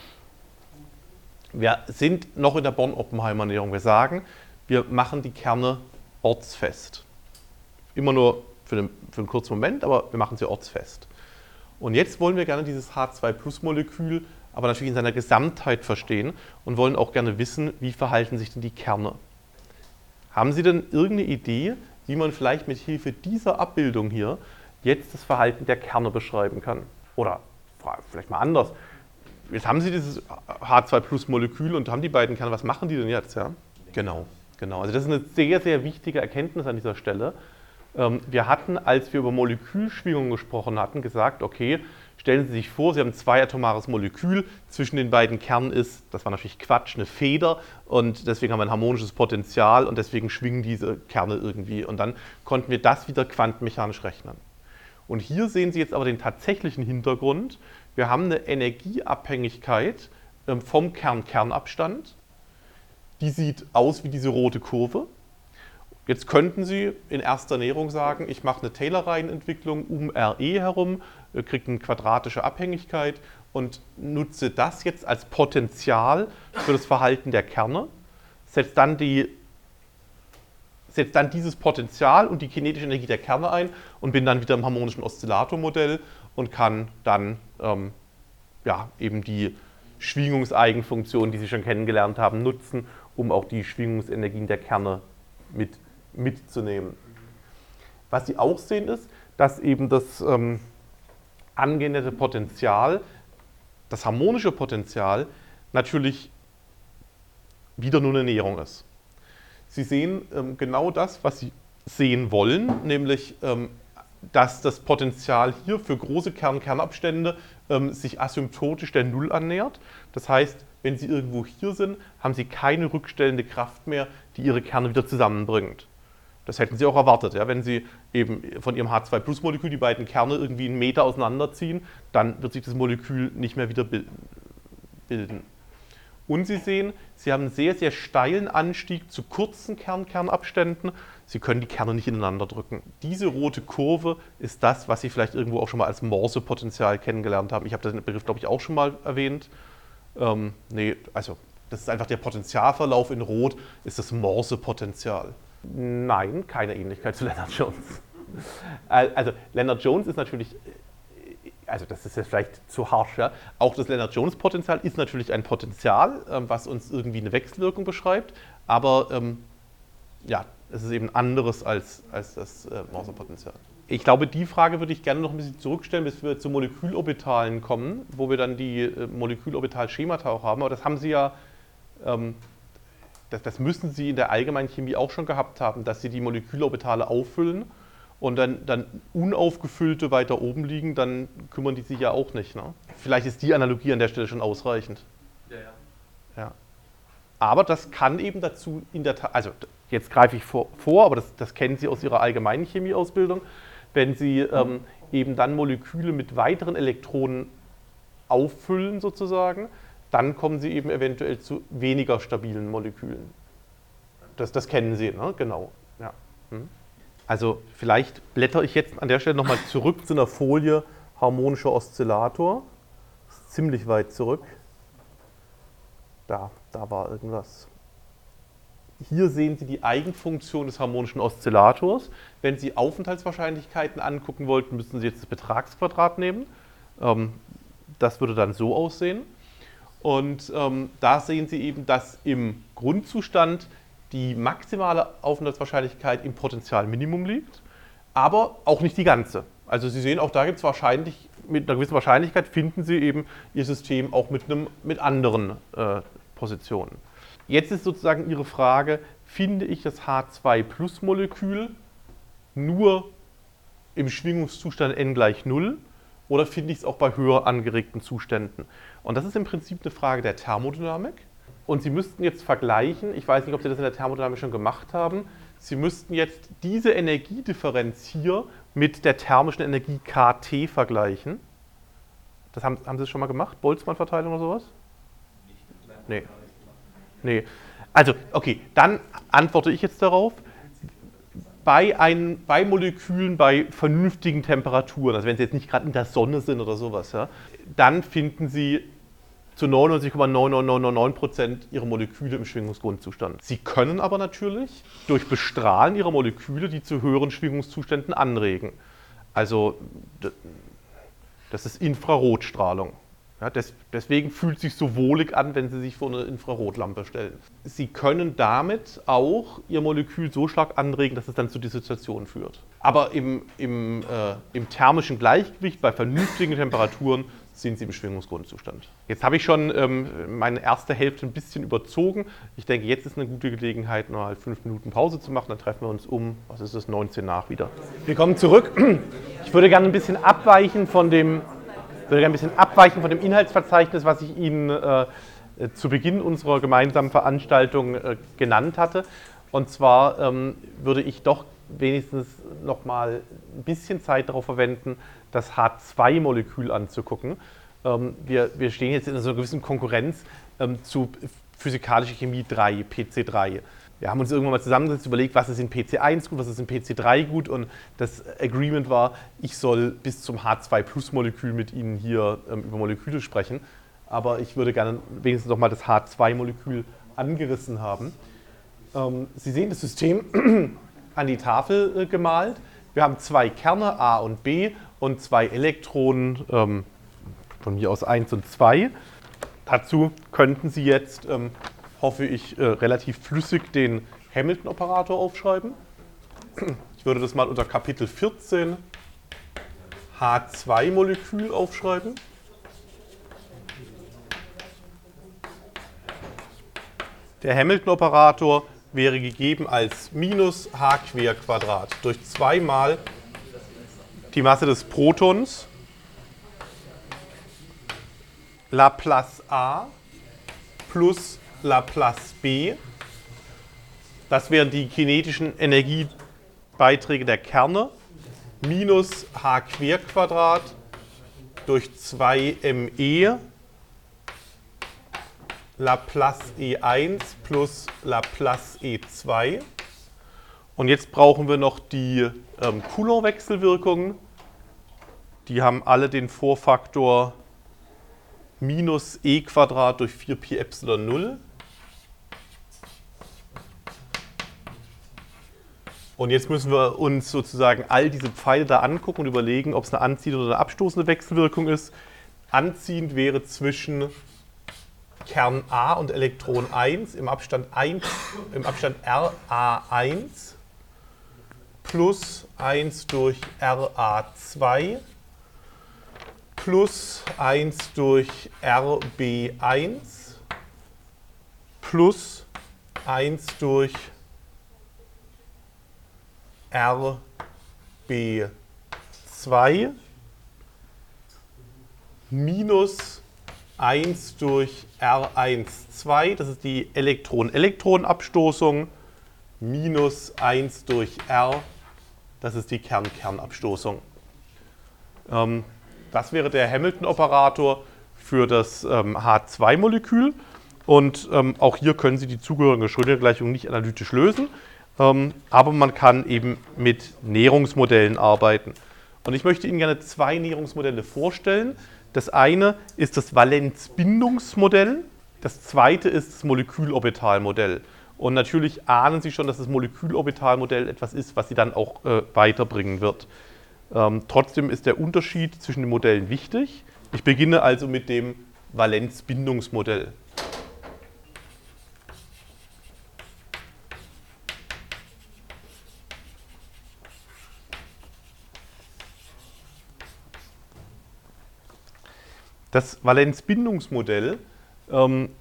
Wir sind noch in der Born-Oppenheimer-Näherung. Wir sagen, wir machen die Kerne ortsfest. Immer nur für einen, für einen kurzen Moment, aber wir machen sie ortsfest. Und jetzt wollen wir gerne dieses H zwei Plus Molekül aber natürlich in seiner Gesamtheit verstehen und wollen auch gerne wissen, wie verhalten sich denn die Kerne. Haben Sie denn irgendeine Idee, wie man vielleicht mit Hilfe dieser Abbildung hier jetzt das Verhalten der Kerne beschreiben kann? Oder vielleicht mal anders. Jetzt haben Sie dieses H zwei Plus Molekül und haben die beiden Kerne, was machen die denn jetzt? Ja? Genau, genau. Also das ist eine sehr, sehr wichtige Erkenntnis an dieser Stelle. Wir hatten, als wir über Molekülschwingungen gesprochen hatten, gesagt, okay, stellen Sie sich vor, Sie haben ein zweiatomares Molekül, zwischen den beiden Kernen ist, das war natürlich Quatsch, eine Feder und deswegen haben wir ein harmonisches Potential und deswegen schwingen diese Kerne irgendwie und dann konnten wir das wieder quantenmechanisch rechnen. Und hier sehen Sie jetzt aber den tatsächlichen Hintergrund. Wir haben eine Energieabhängigkeit vom Kern-Kernabstand, die sieht aus wie diese rote Kurve. Jetzt könnten Sie in erster Näherung sagen, ich mache eine Taylor-Reihenentwicklung um R E herum, kriege eine quadratische Abhängigkeit und nutze das jetzt als Potenzial für das Verhalten der Kerne, setze dann, die, setze dann dieses Potenzial und die kinetische Energie der Kerne ein und bin dann wieder im harmonischen Oszillatormodell und kann dann ähm, ja, eben die Schwingungseigenfunktionen, die Sie schon kennengelernt haben, nutzen, um auch die Schwingungsenergien der Kerne mit, mitzunehmen. Was Sie auch sehen ist, dass eben das ähm, angeänderte Potenzial, das harmonische Potenzial, natürlich wieder nur eine Näherung ist. Sie sehen ähm, genau das, was Sie sehen wollen, nämlich, ähm, dass das Potenzial hier für große Kern-Kernabstände ähm, sich asymptotisch der Null annähert. Das heißt, wenn Sie irgendwo hier sind, haben Sie keine rückstellende Kraft mehr, die Ihre Kerne wieder zusammenbringt. Das hätten Sie auch erwartet. Ja? Wenn Sie eben von Ihrem H zwei Plus Molekül die beiden Kerne irgendwie einen Meter auseinanderziehen, dann wird sich das Molekül nicht mehr wieder bilden. Und Sie sehen, Sie haben einen sehr, sehr steilen Anstieg zu kurzen Kern-Kernabständen. Sie können die Kerne nicht ineinander drücken. Diese rote Kurve ist das, was Sie vielleicht irgendwo auch schon mal als Morse-Potential kennengelernt haben. Ich habe den Begriff, glaube ich, auch schon mal erwähnt. Ähm, nee, also das ist einfach der Potentialverlauf in Rot, ist das Morse-Potential. Nein, keine Ähnlichkeit zu Leonard Jones. Also Leonard Jones ist natürlich, also das ist jetzt vielleicht zu harsch, ja? Auch das Leonard-Jones-Potential ist natürlich ein Potenzial, ähm, was uns irgendwie eine Wechselwirkung beschreibt, aber ähm, ja, es ist eben anderes als, als das äh, Morse-Potential. Ich glaube, die Frage würde ich gerne noch ein bisschen zurückstellen, bis wir zu Molekülorbitalen kommen, wo wir dann die äh, Molekülorbital-Schemata auch haben, aber das haben Sie ja, ähm, das, das müssen Sie in der allgemeinen Chemie auch schon gehabt haben, dass Sie die Molekülorbitale auffüllen. Und dann, dann unaufgefüllte weiter oben liegen, dann kümmern die sich ja auch nicht. Ne? Vielleicht ist die Analogie an der Stelle schon ausreichend. Ja, ja. Ja. Aber das kann eben dazu in der Tat, also jetzt greife ich vor, vor aber das, das kennen Sie aus Ihrer allgemeinen Chemieausbildung, wenn Sie ähm, eben dann Moleküle mit weiteren Elektronen auffüllen sozusagen, dann kommen Sie eben eventuell zu weniger stabilen Molekülen. Das, das kennen Sie, ne? Genau. Ja. Hm. Also vielleicht blättere ich jetzt an der Stelle nochmal zurück zu einer Folie harmonischer Oszillator. Das ist ziemlich weit zurück. Da, da war irgendwas. Hier sehen Sie die Eigenfunktion des harmonischen Oszillators. Wenn Sie Aufenthaltswahrscheinlichkeiten angucken wollten, müssten Sie jetzt das Betragsquadrat nehmen. Ähm, das würde dann so aussehen. Und ähm, da sehen Sie eben, dass im Grundzustand die maximale Aufenthaltswahrscheinlichkeit im Potentialminimum liegt, aber auch nicht die ganze. Also Sie sehen, auch da gibt es wahrscheinlich, mit einer gewissen Wahrscheinlichkeit finden Sie eben Ihr System auch mit, einem, mit anderen äh, Positionen. Jetzt ist sozusagen Ihre Frage, finde ich das H zwei Plus Molekül nur im Schwingungszustand n gleich null oder finde ich es auch bei höher angeregten Zuständen? Und das ist im Prinzip eine Frage der Thermodynamik. Und Sie müssten jetzt vergleichen, ich weiß nicht, ob Sie das in der Thermodynamik schon gemacht haben, Sie müssten jetzt diese Energiedifferenz hier mit der thermischen Energie K T vergleichen. Das haben, haben Sie das schon mal gemacht? Boltzmann-Verteilung oder sowas? Nee. Nee. Also, okay, dann antworte ich jetzt darauf. Bei, ein, bei Molekülen bei vernünftigen Temperaturen, also wenn Sie jetzt nicht gerade in der Sonne sind oder sowas, ja, dann finden Sie zu neunundneunzig Komma neun neun neun neun Prozent ihrer Moleküle im Schwingungsgrundzustand. Sie können aber natürlich durch Bestrahlen ihrer Moleküle die zu höheren Schwingungszuständen anregen. Also das ist Infrarotstrahlung. Ja, des, deswegen fühlt es sich so wohlig an, wenn Sie sich vor eine Infrarotlampe stellen. Sie können damit auch Ihr Molekül so stark anregen, dass es dann zu Dissoziation führt. Aber im, im, äh, im thermischen Gleichgewicht bei vernünftigen Temperaturen sind Sie im Schwingungsgrundzustand. Jetzt habe ich schon ähm, meine erste Hälfte ein bisschen überzogen. Ich denke, jetzt ist eine gute Gelegenheit, noch halt fünf Minuten Pause zu machen. Dann treffen wir uns um, was ist das, neunzehn nach wieder. Wir kommen zurück. Ich würde gerne ein bisschen abweichen von dem, würde gerne ein bisschen abweichen von dem Inhaltsverzeichnis, was ich Ihnen äh, zu Beginn unserer gemeinsamen Veranstaltung äh, genannt hatte. Und zwar ähm, würde ich doch wenigstens noch mal ein bisschen Zeit darauf verwenden, das H zwei Molekül anzugucken. Ähm, wir, wir stehen jetzt in so einer gewissen Konkurrenz ähm, zu physikalischer Chemie drei, P C drei. Wir haben uns irgendwann mal zusammengesetzt, überlegt, was ist in P C eins gut, was ist in P C drei gut, und das Agreement war, ich soll bis zum H zwei Plus Molekül mit Ihnen hier ähm, über Moleküle sprechen. Aber ich würde gerne wenigstens noch mal das H zwei Molekül angerissen haben. Ähm, Sie sehen das System an die Tafel äh, gemalt. Wir haben zwei Kerne, A und B, und zwei Elektronen, ähm, von mir aus eins und zwei. Dazu könnten Sie jetzt, ähm, hoffe ich, äh, relativ flüssig den Hamilton-Operator aufschreiben. Ich würde das mal unter Kapitel vierzehn H zwei Molekül aufschreiben. Der Hamilton-Operator wäre gegeben als minus h quer Quadrat durch zweimal die Masse des Protons Laplace a plus Laplace b. Das wären die kinetischen Energiebeiträge der Kerne minus h quer Quadrat durch zwei me Laplace e eins plus Laplace e zwei. Und jetzt brauchen wir noch die ähm, Coulomb-Wechselwirkungen. Die haben alle den Vorfaktor minus e Quadrat durch vier Pi Epsilon null. Und jetzt müssen wir uns sozusagen all diese Pfeile da angucken und überlegen, ob es eine anziehende oder eine abstoßende Wechselwirkung ist. Anziehend wäre zwischen Kern A und Elektron eins im Abstand, eins, im Abstand R A eins plus eins durch R A zwei plus eins durch R B eins plus eins durch R B zwei minus eins durch R eins zwei, das ist die Elektron-Elektron-Abstoßung, minus eins durch R, das ist die Kern-Kern-Abstoßung. Ähm, das wäre der Hamilton-Operator für das ähm, H zwei Molekül. Und ähm, auch hier können Sie die zugehörige Schrödinger-Gleichung nicht analytisch lösen, ähm, aber man kann eben mit Näherungsmodellen arbeiten. Und ich möchte Ihnen gerne zwei Näherungsmodelle vorstellen. Das eine ist das Valenzbindungsmodell, das zweite ist das Molekülorbitalmodell. Und natürlich ahnen Sie schon, dass das Molekülorbitalmodell etwas ist, was Sie dann auch äh, weiterbringen wird. Ähm, trotzdem ist der Unterschied zwischen den Modellen wichtig. Ich beginne also mit dem Valenzbindungsmodell. Das Valenzbindungsmodell ähm,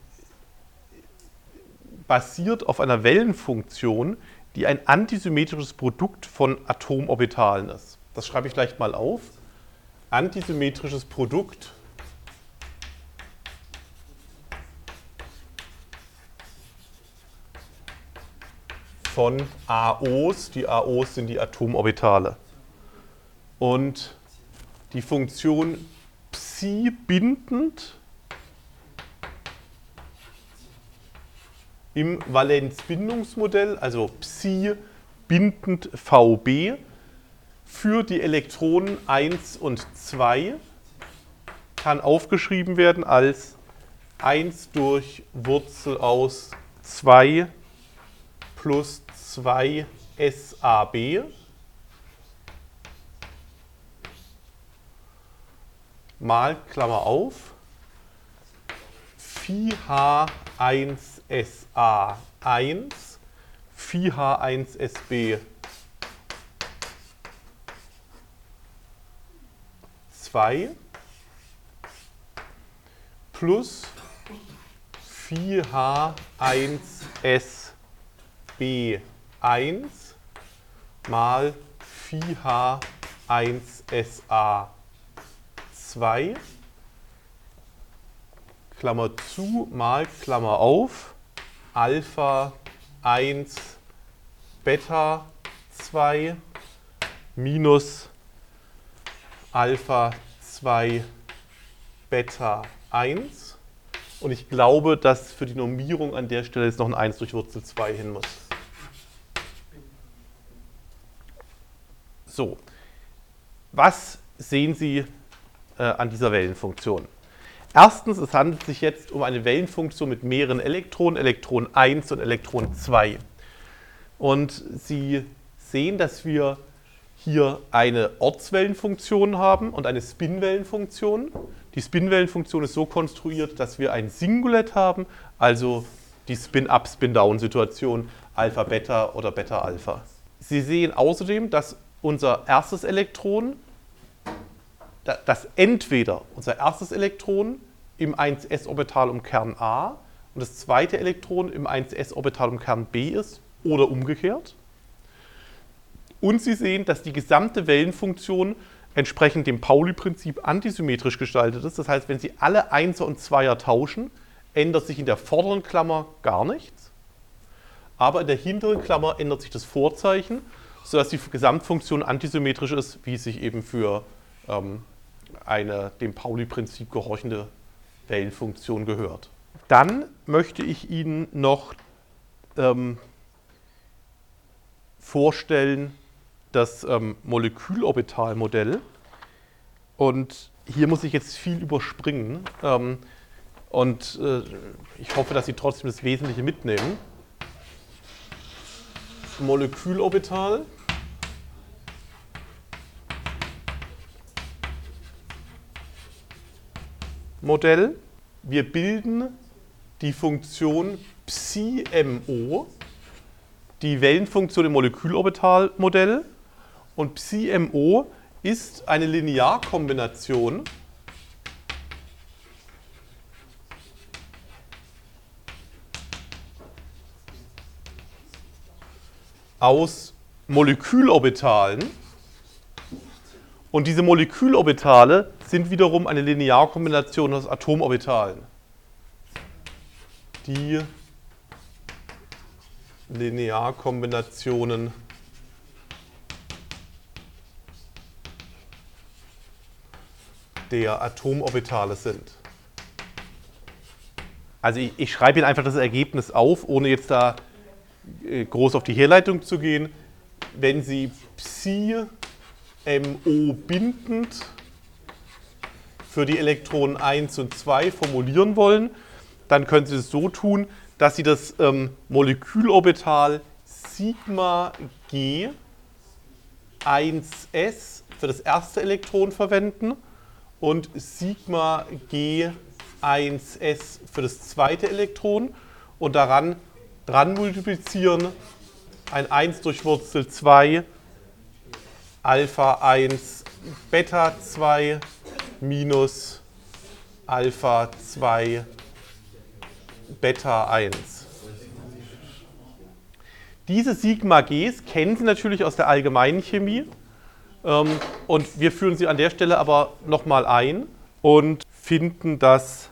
basiert auf einer Wellenfunktion, die ein antisymmetrisches Produkt von Atomorbitalen ist. Das schreibe ich gleich mal auf. Antisymmetrisches Produkt von A Os. Die A Os sind die Atomorbitale. Und die Funktion Psi bindend im Valenzbindungsmodell, also Psi bindend V B, für die Elektronen eins und zwei kann aufgeschrieben werden als eins durch Wurzel aus zwei plus zwei S A B mal, Klammer auf, Phi H eins S A eins, Phi H eins S B zwei plus Phi H eins S B eins mal Phi H eins S A zwei, Klammer zu, mal Klammer auf, Alpha eins Beta zwei minus Alpha zwei Beta eins. Und ich glaube, dass für die Normierung an der Stelle jetzt noch ein eins durch Wurzel zwei hin muss. So, was sehen Sie äh, an dieser Wellenfunktion? Erstens, es handelt sich jetzt um eine Wellenfunktion mit mehreren Elektronen, Elektron eins und Elektron zwei. Und Sie sehen, dass wir hier eine Ortswellenfunktion haben und eine Spinwellenfunktion. Die Spinwellenfunktion ist so konstruiert, dass wir ein Singulet haben, also die Spin-up, Spin-down-Situation, Alpha, Beta oder Beta, Alpha. Sie sehen außerdem, dass unser erstes Elektron, dass entweder unser erstes Elektron im eins s Orbital um Kern A und das zweite Elektron im eins s Orbital um Kern B ist oder umgekehrt. Und Sie sehen, dass die gesamte Wellenfunktion entsprechend dem Pauli-Prinzip antisymmetrisch gestaltet ist. Das heißt, wenn Sie alle Einser und Zweier tauschen, ändert sich in der vorderen Klammer gar nichts. Aber in der hinteren Klammer ändert sich das Vorzeichen, sodass die Gesamtfunktion antisymmetrisch ist, wie es sich eben für ähm, eine dem Pauli-Prinzip gehorchende Wellenfunktion gehört. Dann möchte ich Ihnen noch ähm, vorstellen das ähm, Molekülorbitalmodell. Und hier muss ich jetzt viel überspringen. Ähm, und äh, ich hoffe, dass Sie trotzdem das Wesentliche mitnehmen. Molekülorbital. Modell. Wir bilden die Funktion Psi-mo, die Wellenfunktion im Molekülorbitalmodell. Und Psi-mo ist eine Linearkombination aus Molekülorbitalen. Und diese Molekülorbitale sind wiederum eine Linearkombination aus Atomorbitalen. Die Linearkombinationen der Atomorbitale sind. Also ich, ich schreibe Ihnen einfach das Ergebnis auf, ohne jetzt da äh, groß auf die Herleitung zu gehen. Wenn Sie Psi-mo bindend für die Elektronen eins und zwei formulieren wollen, dann können Sie es so tun, dass Sie das ähm, Molekülorbital Sigma G eins s für das erste Elektron verwenden und Sigma G eins s für das zweite Elektron und daran dran multiplizieren ein eins durch Wurzel zwei Alpha eins Beta zwei minus Alpha zwei Beta eins. Diese Sigma Gs kennen Sie natürlich aus der allgemeinen Chemie. Und wir führen sie an der Stelle aber nochmal ein und finden, dass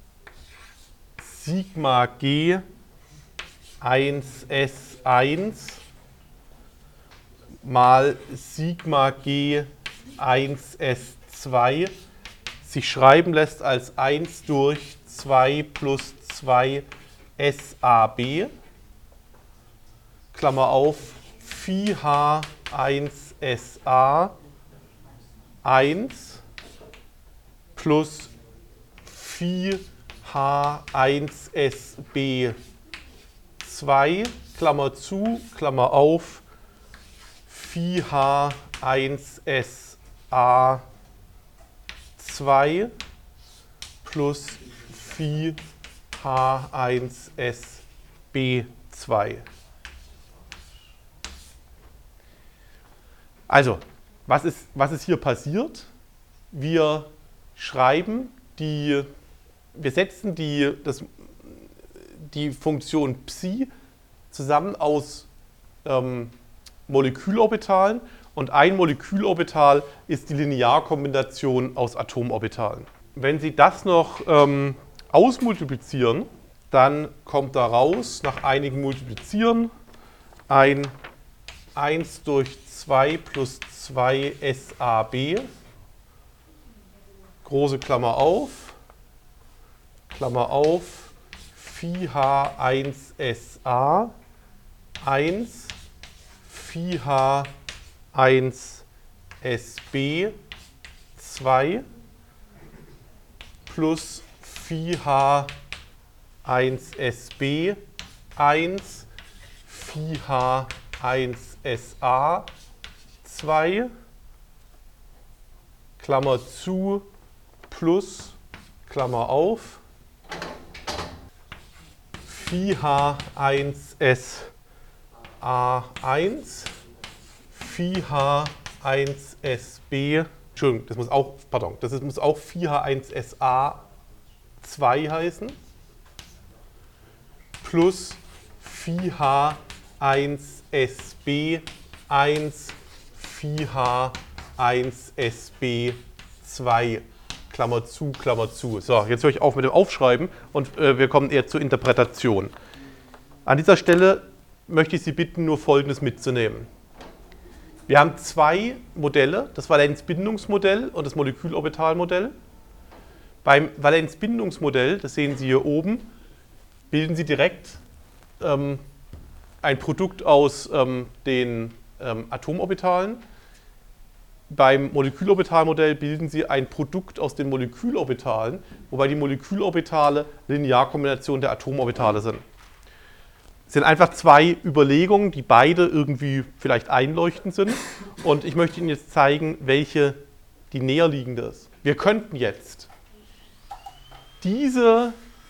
Sigma G eins s eins mal Sigma G eins s zwei sich schreiben lässt als eins durch zwei plus zwei S A B, Klammer auf, Phi H eins S A eins plus Phi H eins S B zwei, Klammer zu, Klammer auf, Phi H eins S A zwei plus Phi H eins S B zwei. Also, was ist, was ist hier passiert? Wir schreiben die, wir setzen die, das, die Funktion Psi zusammen aus ähm, Molekülorbitalen und ein Molekülorbital ist die Linearkombination aus Atomorbitalen. Wenn Sie das noch ähm, ausmultiplizieren, dann kommt daraus nach einigem Multiplizieren ein eins durch zwei plus zwei S A B, große Klammer auf, Klammer auf, Phi H eins S A eins, Phi H eins S B zwei plus Phi H eins S B eins, Phi H eins S A zwei, Klammer zu, plus, Klammer auf, Phi H eins S A eins, Phi H eins S B, Entschuldigung, das muss auch, pardon, das muss auch Phi H eins S A zwei heißen, plus Phi H eins S B eins, Phi H eins S B zwei, Klammer zu, Klammer zu. So, jetzt höre ich auf mit dem Aufschreiben und äh, wir kommen eher zur Interpretation. An dieser Stelle möchte ich Sie bitten, nur Folgendes mitzunehmen. Wir haben zwei Modelle, das Valenzbindungsmodell und das Molekülorbitalmodell. Beim Valenzbindungsmodell, das sehen Sie hier oben, bilden Sie direkt ähm, ein Produkt aus ähm, den ähm, Atomorbitalen. Beim Molekülorbitalmodell bilden Sie ein Produkt aus den Molekülorbitalen, wobei die Molekülorbitale Linearkombinationen der Atomorbitale sind. Es sind einfach zwei Überlegungen, die beide irgendwie vielleicht einleuchtend sind. Und ich möchte Ihnen jetzt zeigen, welche die näher liegende ist. Wir könnten jetzt diese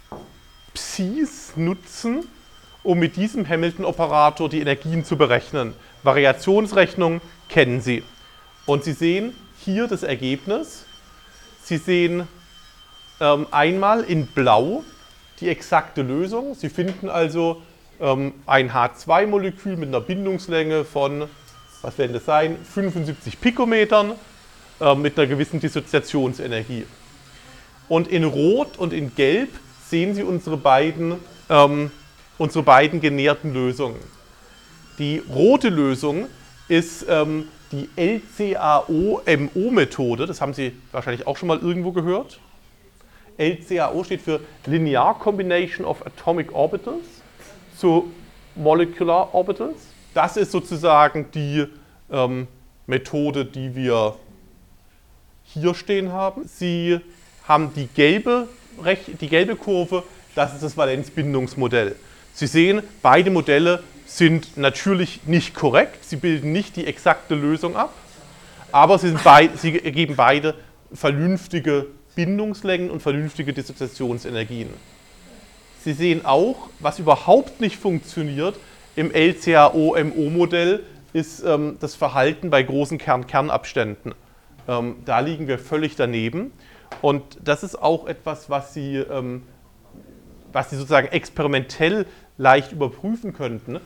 Psis nutzen, um mit diesem Hamilton-Operator die Energien zu berechnen. Variationsrechnung kennen Sie. Und Sie sehen hier das Ergebnis. Sie sehen ähm, einmal in Blau die exakte Lösung. Sie finden also ähm, ein H zwei Molekül mit einer Bindungslänge von, was werden das sein, fünfundsiebzig Pikometern äh, mit einer gewissen Dissoziationsenergie. Und in Rot und in Gelb sehen Sie unsere beiden, ähm, unsere beiden genäherten Lösungen. Die rote Lösung ist ähm, die L C A O M O-Methode, das haben Sie wahrscheinlich auch schon mal irgendwo gehört. L C A O steht für Linear Combination of Atomic Orbitals zu Molecular Orbitals. Das ist sozusagen die ähm, Methode, die wir hier stehen haben. Sie haben die gelbe, die gelbe Kurve, das ist das Valenzbindungsmodell. Sie sehen, beide Modelle sind natürlich nicht korrekt, sie bilden nicht die exakte Lösung ab, aber sie, sind beid, sie ergeben beide vernünftige Bindungslängen und vernünftige Dissoziationsenergien. Sie sehen auch, was überhaupt nicht funktioniert im L C A O M O-Modell, ist ähm, das Verhalten bei großen Kern-Kernabständen. Ähm, da liegen wir völlig daneben und das ist auch etwas, was Sie, ähm, was Sie sozusagen experimentell leicht überprüfen könnten.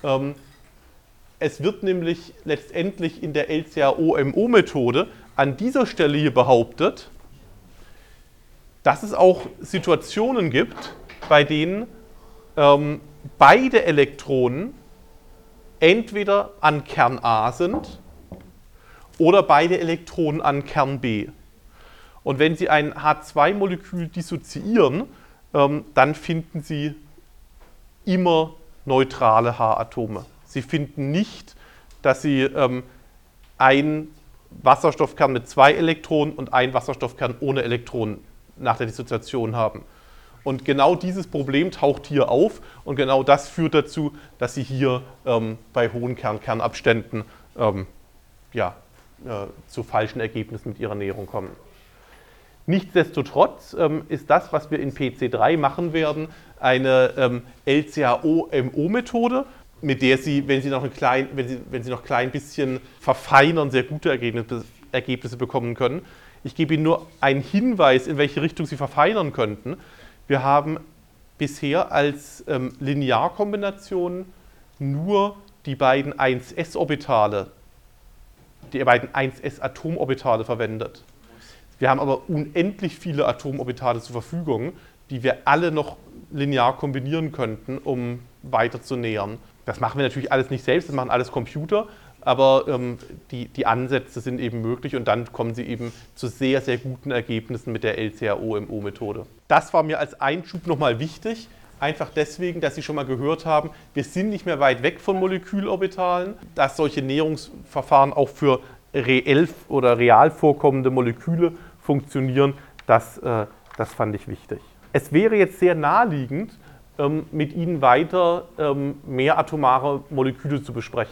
Es wird nämlich letztendlich in der L C A O M O-Methode an dieser Stelle hier behauptet, dass es auch Situationen gibt, bei denen ähm, beide Elektronen entweder an Kern A sind oder beide Elektronen an Kern B. Und wenn Sie ein H zwei Molekül dissoziieren, ähm, dann finden Sie immer neutrale H-Atome. Sie finden nicht, dass Sie ähm, einen Wasserstoffkern mit zwei Elektronen und einen Wasserstoffkern ohne Elektronen nach der Dissoziation haben. Und genau dieses Problem taucht hier auf und genau das führt dazu, dass Sie hier ähm, bei hohen Kern-Kernabständen ähm, ja, äh, zu falschen Ergebnissen mit Ihrer Näherung kommen. Nichtsdestotrotz ähm, ist das, was wir in P C drei machen werden, eine ähm, L C A O M O-Methode, mit der Sie, wenn Sie noch ein klein, wenn Sie, wenn Sie noch ein klein bisschen verfeinern, sehr gute Ergebnisse, Ergebnisse bekommen können. Ich gebe Ihnen nur einen Hinweis, in welche Richtung Sie verfeinern könnten. Wir haben bisher als ähm, Linearkombination nur die beiden eins s Orbitale, die beiden eins s Atomorbitale verwendet. Wir haben aber unendlich viele Atomorbitale zur Verfügung, die wir alle noch linear kombinieren könnten, um weiter zu nähern. Das machen wir natürlich alles nicht selbst, das machen alles Computer, aber ähm, die, die Ansätze sind eben möglich und dann kommen Sie eben zu sehr, sehr guten Ergebnissen mit der L C A O M O-Methode. Das war mir als Einschub nochmal wichtig, einfach deswegen, dass Sie schon mal gehört haben, wir sind nicht mehr weit weg von Molekülorbitalen, dass solche Näherungsverfahren auch für reell oder real vorkommende Moleküle funktionieren, das, äh, das fand ich wichtig. Es wäre jetzt sehr naheliegend, ähm, mit Ihnen weiter ähm, mehr atomare Moleküle zu besprechen.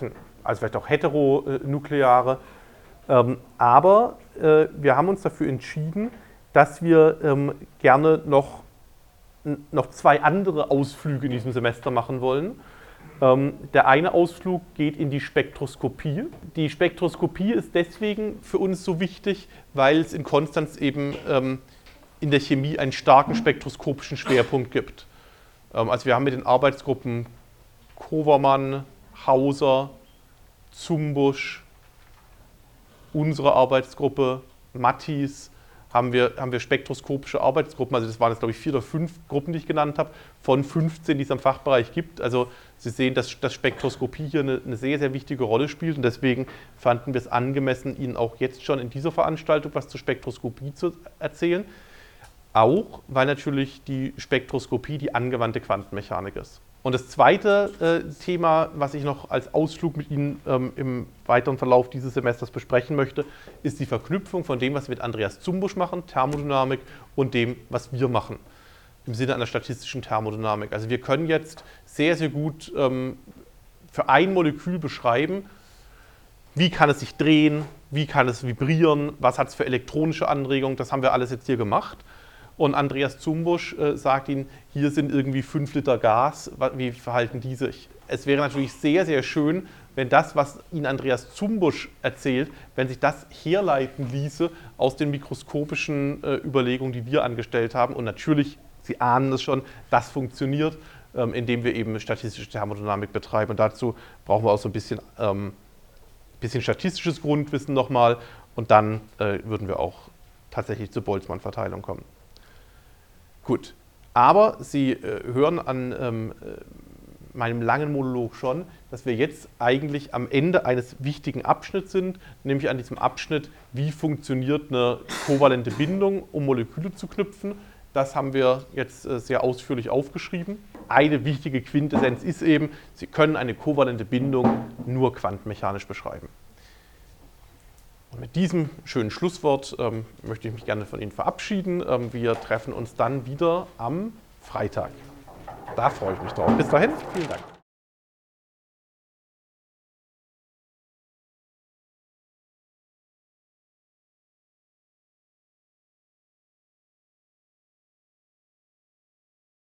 also vielleicht auch heteronukleare. Ähm, aber äh, wir haben uns dafür entschieden, dass wir ähm, gerne noch, noch zwei andere Ausflüge in diesem Semester machen wollen. Ähm, der eine Ausflug geht in die Spektroskopie. Die Spektroskopie ist deswegen für uns so wichtig, weil es in Konstanz eben ähm, in der Chemie einen starken spektroskopischen Schwerpunkt gibt. Ähm, also wir haben mit den Arbeitsgruppen Kovermann, Hauser, Zumbusch, unsere Arbeitsgruppe, Mattis, haben wir, haben wir spektroskopische Arbeitsgruppen, also das waren jetzt glaube ich vier oder fünf Gruppen, die ich genannt habe, von fünfzehn, die es am Fachbereich gibt. Also Sie sehen, dass, dass Spektroskopie hier eine, eine sehr, sehr wichtige Rolle spielt und deswegen fanden wir es angemessen, Ihnen auch jetzt schon in dieser Veranstaltung was zur Spektroskopie zu erzählen. Auch, weil natürlich die Spektroskopie die angewandte Quantenmechanik ist. Und das zweite äh, Thema, was ich noch als Ausflug mit Ihnen ähm, im weiteren Verlauf dieses Semesters besprechen möchte, ist die Verknüpfung von dem, was wir mit Andreas Zumbusch machen, Thermodynamik, und dem, was wir machen, im Sinne einer statistischen Thermodynamik. Also wir können jetzt sehr, sehr gut ähm, für ein Molekül beschreiben, wie kann es sich drehen, wie kann es vibrieren, was hat es für elektronische Anregungen, das haben wir alles jetzt hier gemacht. Und Andreas Zumbusch äh, sagt Ihnen, hier sind irgendwie fünf Liter Gas, wie verhalten die sich? Es wäre natürlich sehr, sehr schön, wenn das, was Ihnen Andreas Zumbusch erzählt, wenn sich das herleiten ließe aus den mikroskopischen äh, Überlegungen, die wir angestellt haben. Und natürlich, Sie ahnen es schon, das funktioniert, ähm, indem wir eben statistische Thermodynamik betreiben. Und dazu brauchen wir auch so ein bisschen, ähm, bisschen statistisches Grundwissen nochmal. Und dann äh, würden wir auch tatsächlich zur Boltzmann-Verteilung kommen. Gut, aber Sie äh, hören an ähm, meinem langen Monolog schon, dass wir jetzt eigentlich am Ende eines wichtigen Abschnitts sind, nämlich an diesem Abschnitt, wie funktioniert eine kovalente Bindung, um Moleküle zu knüpfen. Das haben wir jetzt äh, sehr ausführlich aufgeschrieben. Eine wichtige Quintessenz ist eben, Sie können eine kovalente Bindung nur quantenmechanisch beschreiben. Und mit diesem schönen Schlusswort ähm, möchte ich mich gerne von Ihnen verabschieden. Ähm, wir treffen uns dann wieder am Freitag. Da freue ich mich drauf. Bis dahin, vielen Dank.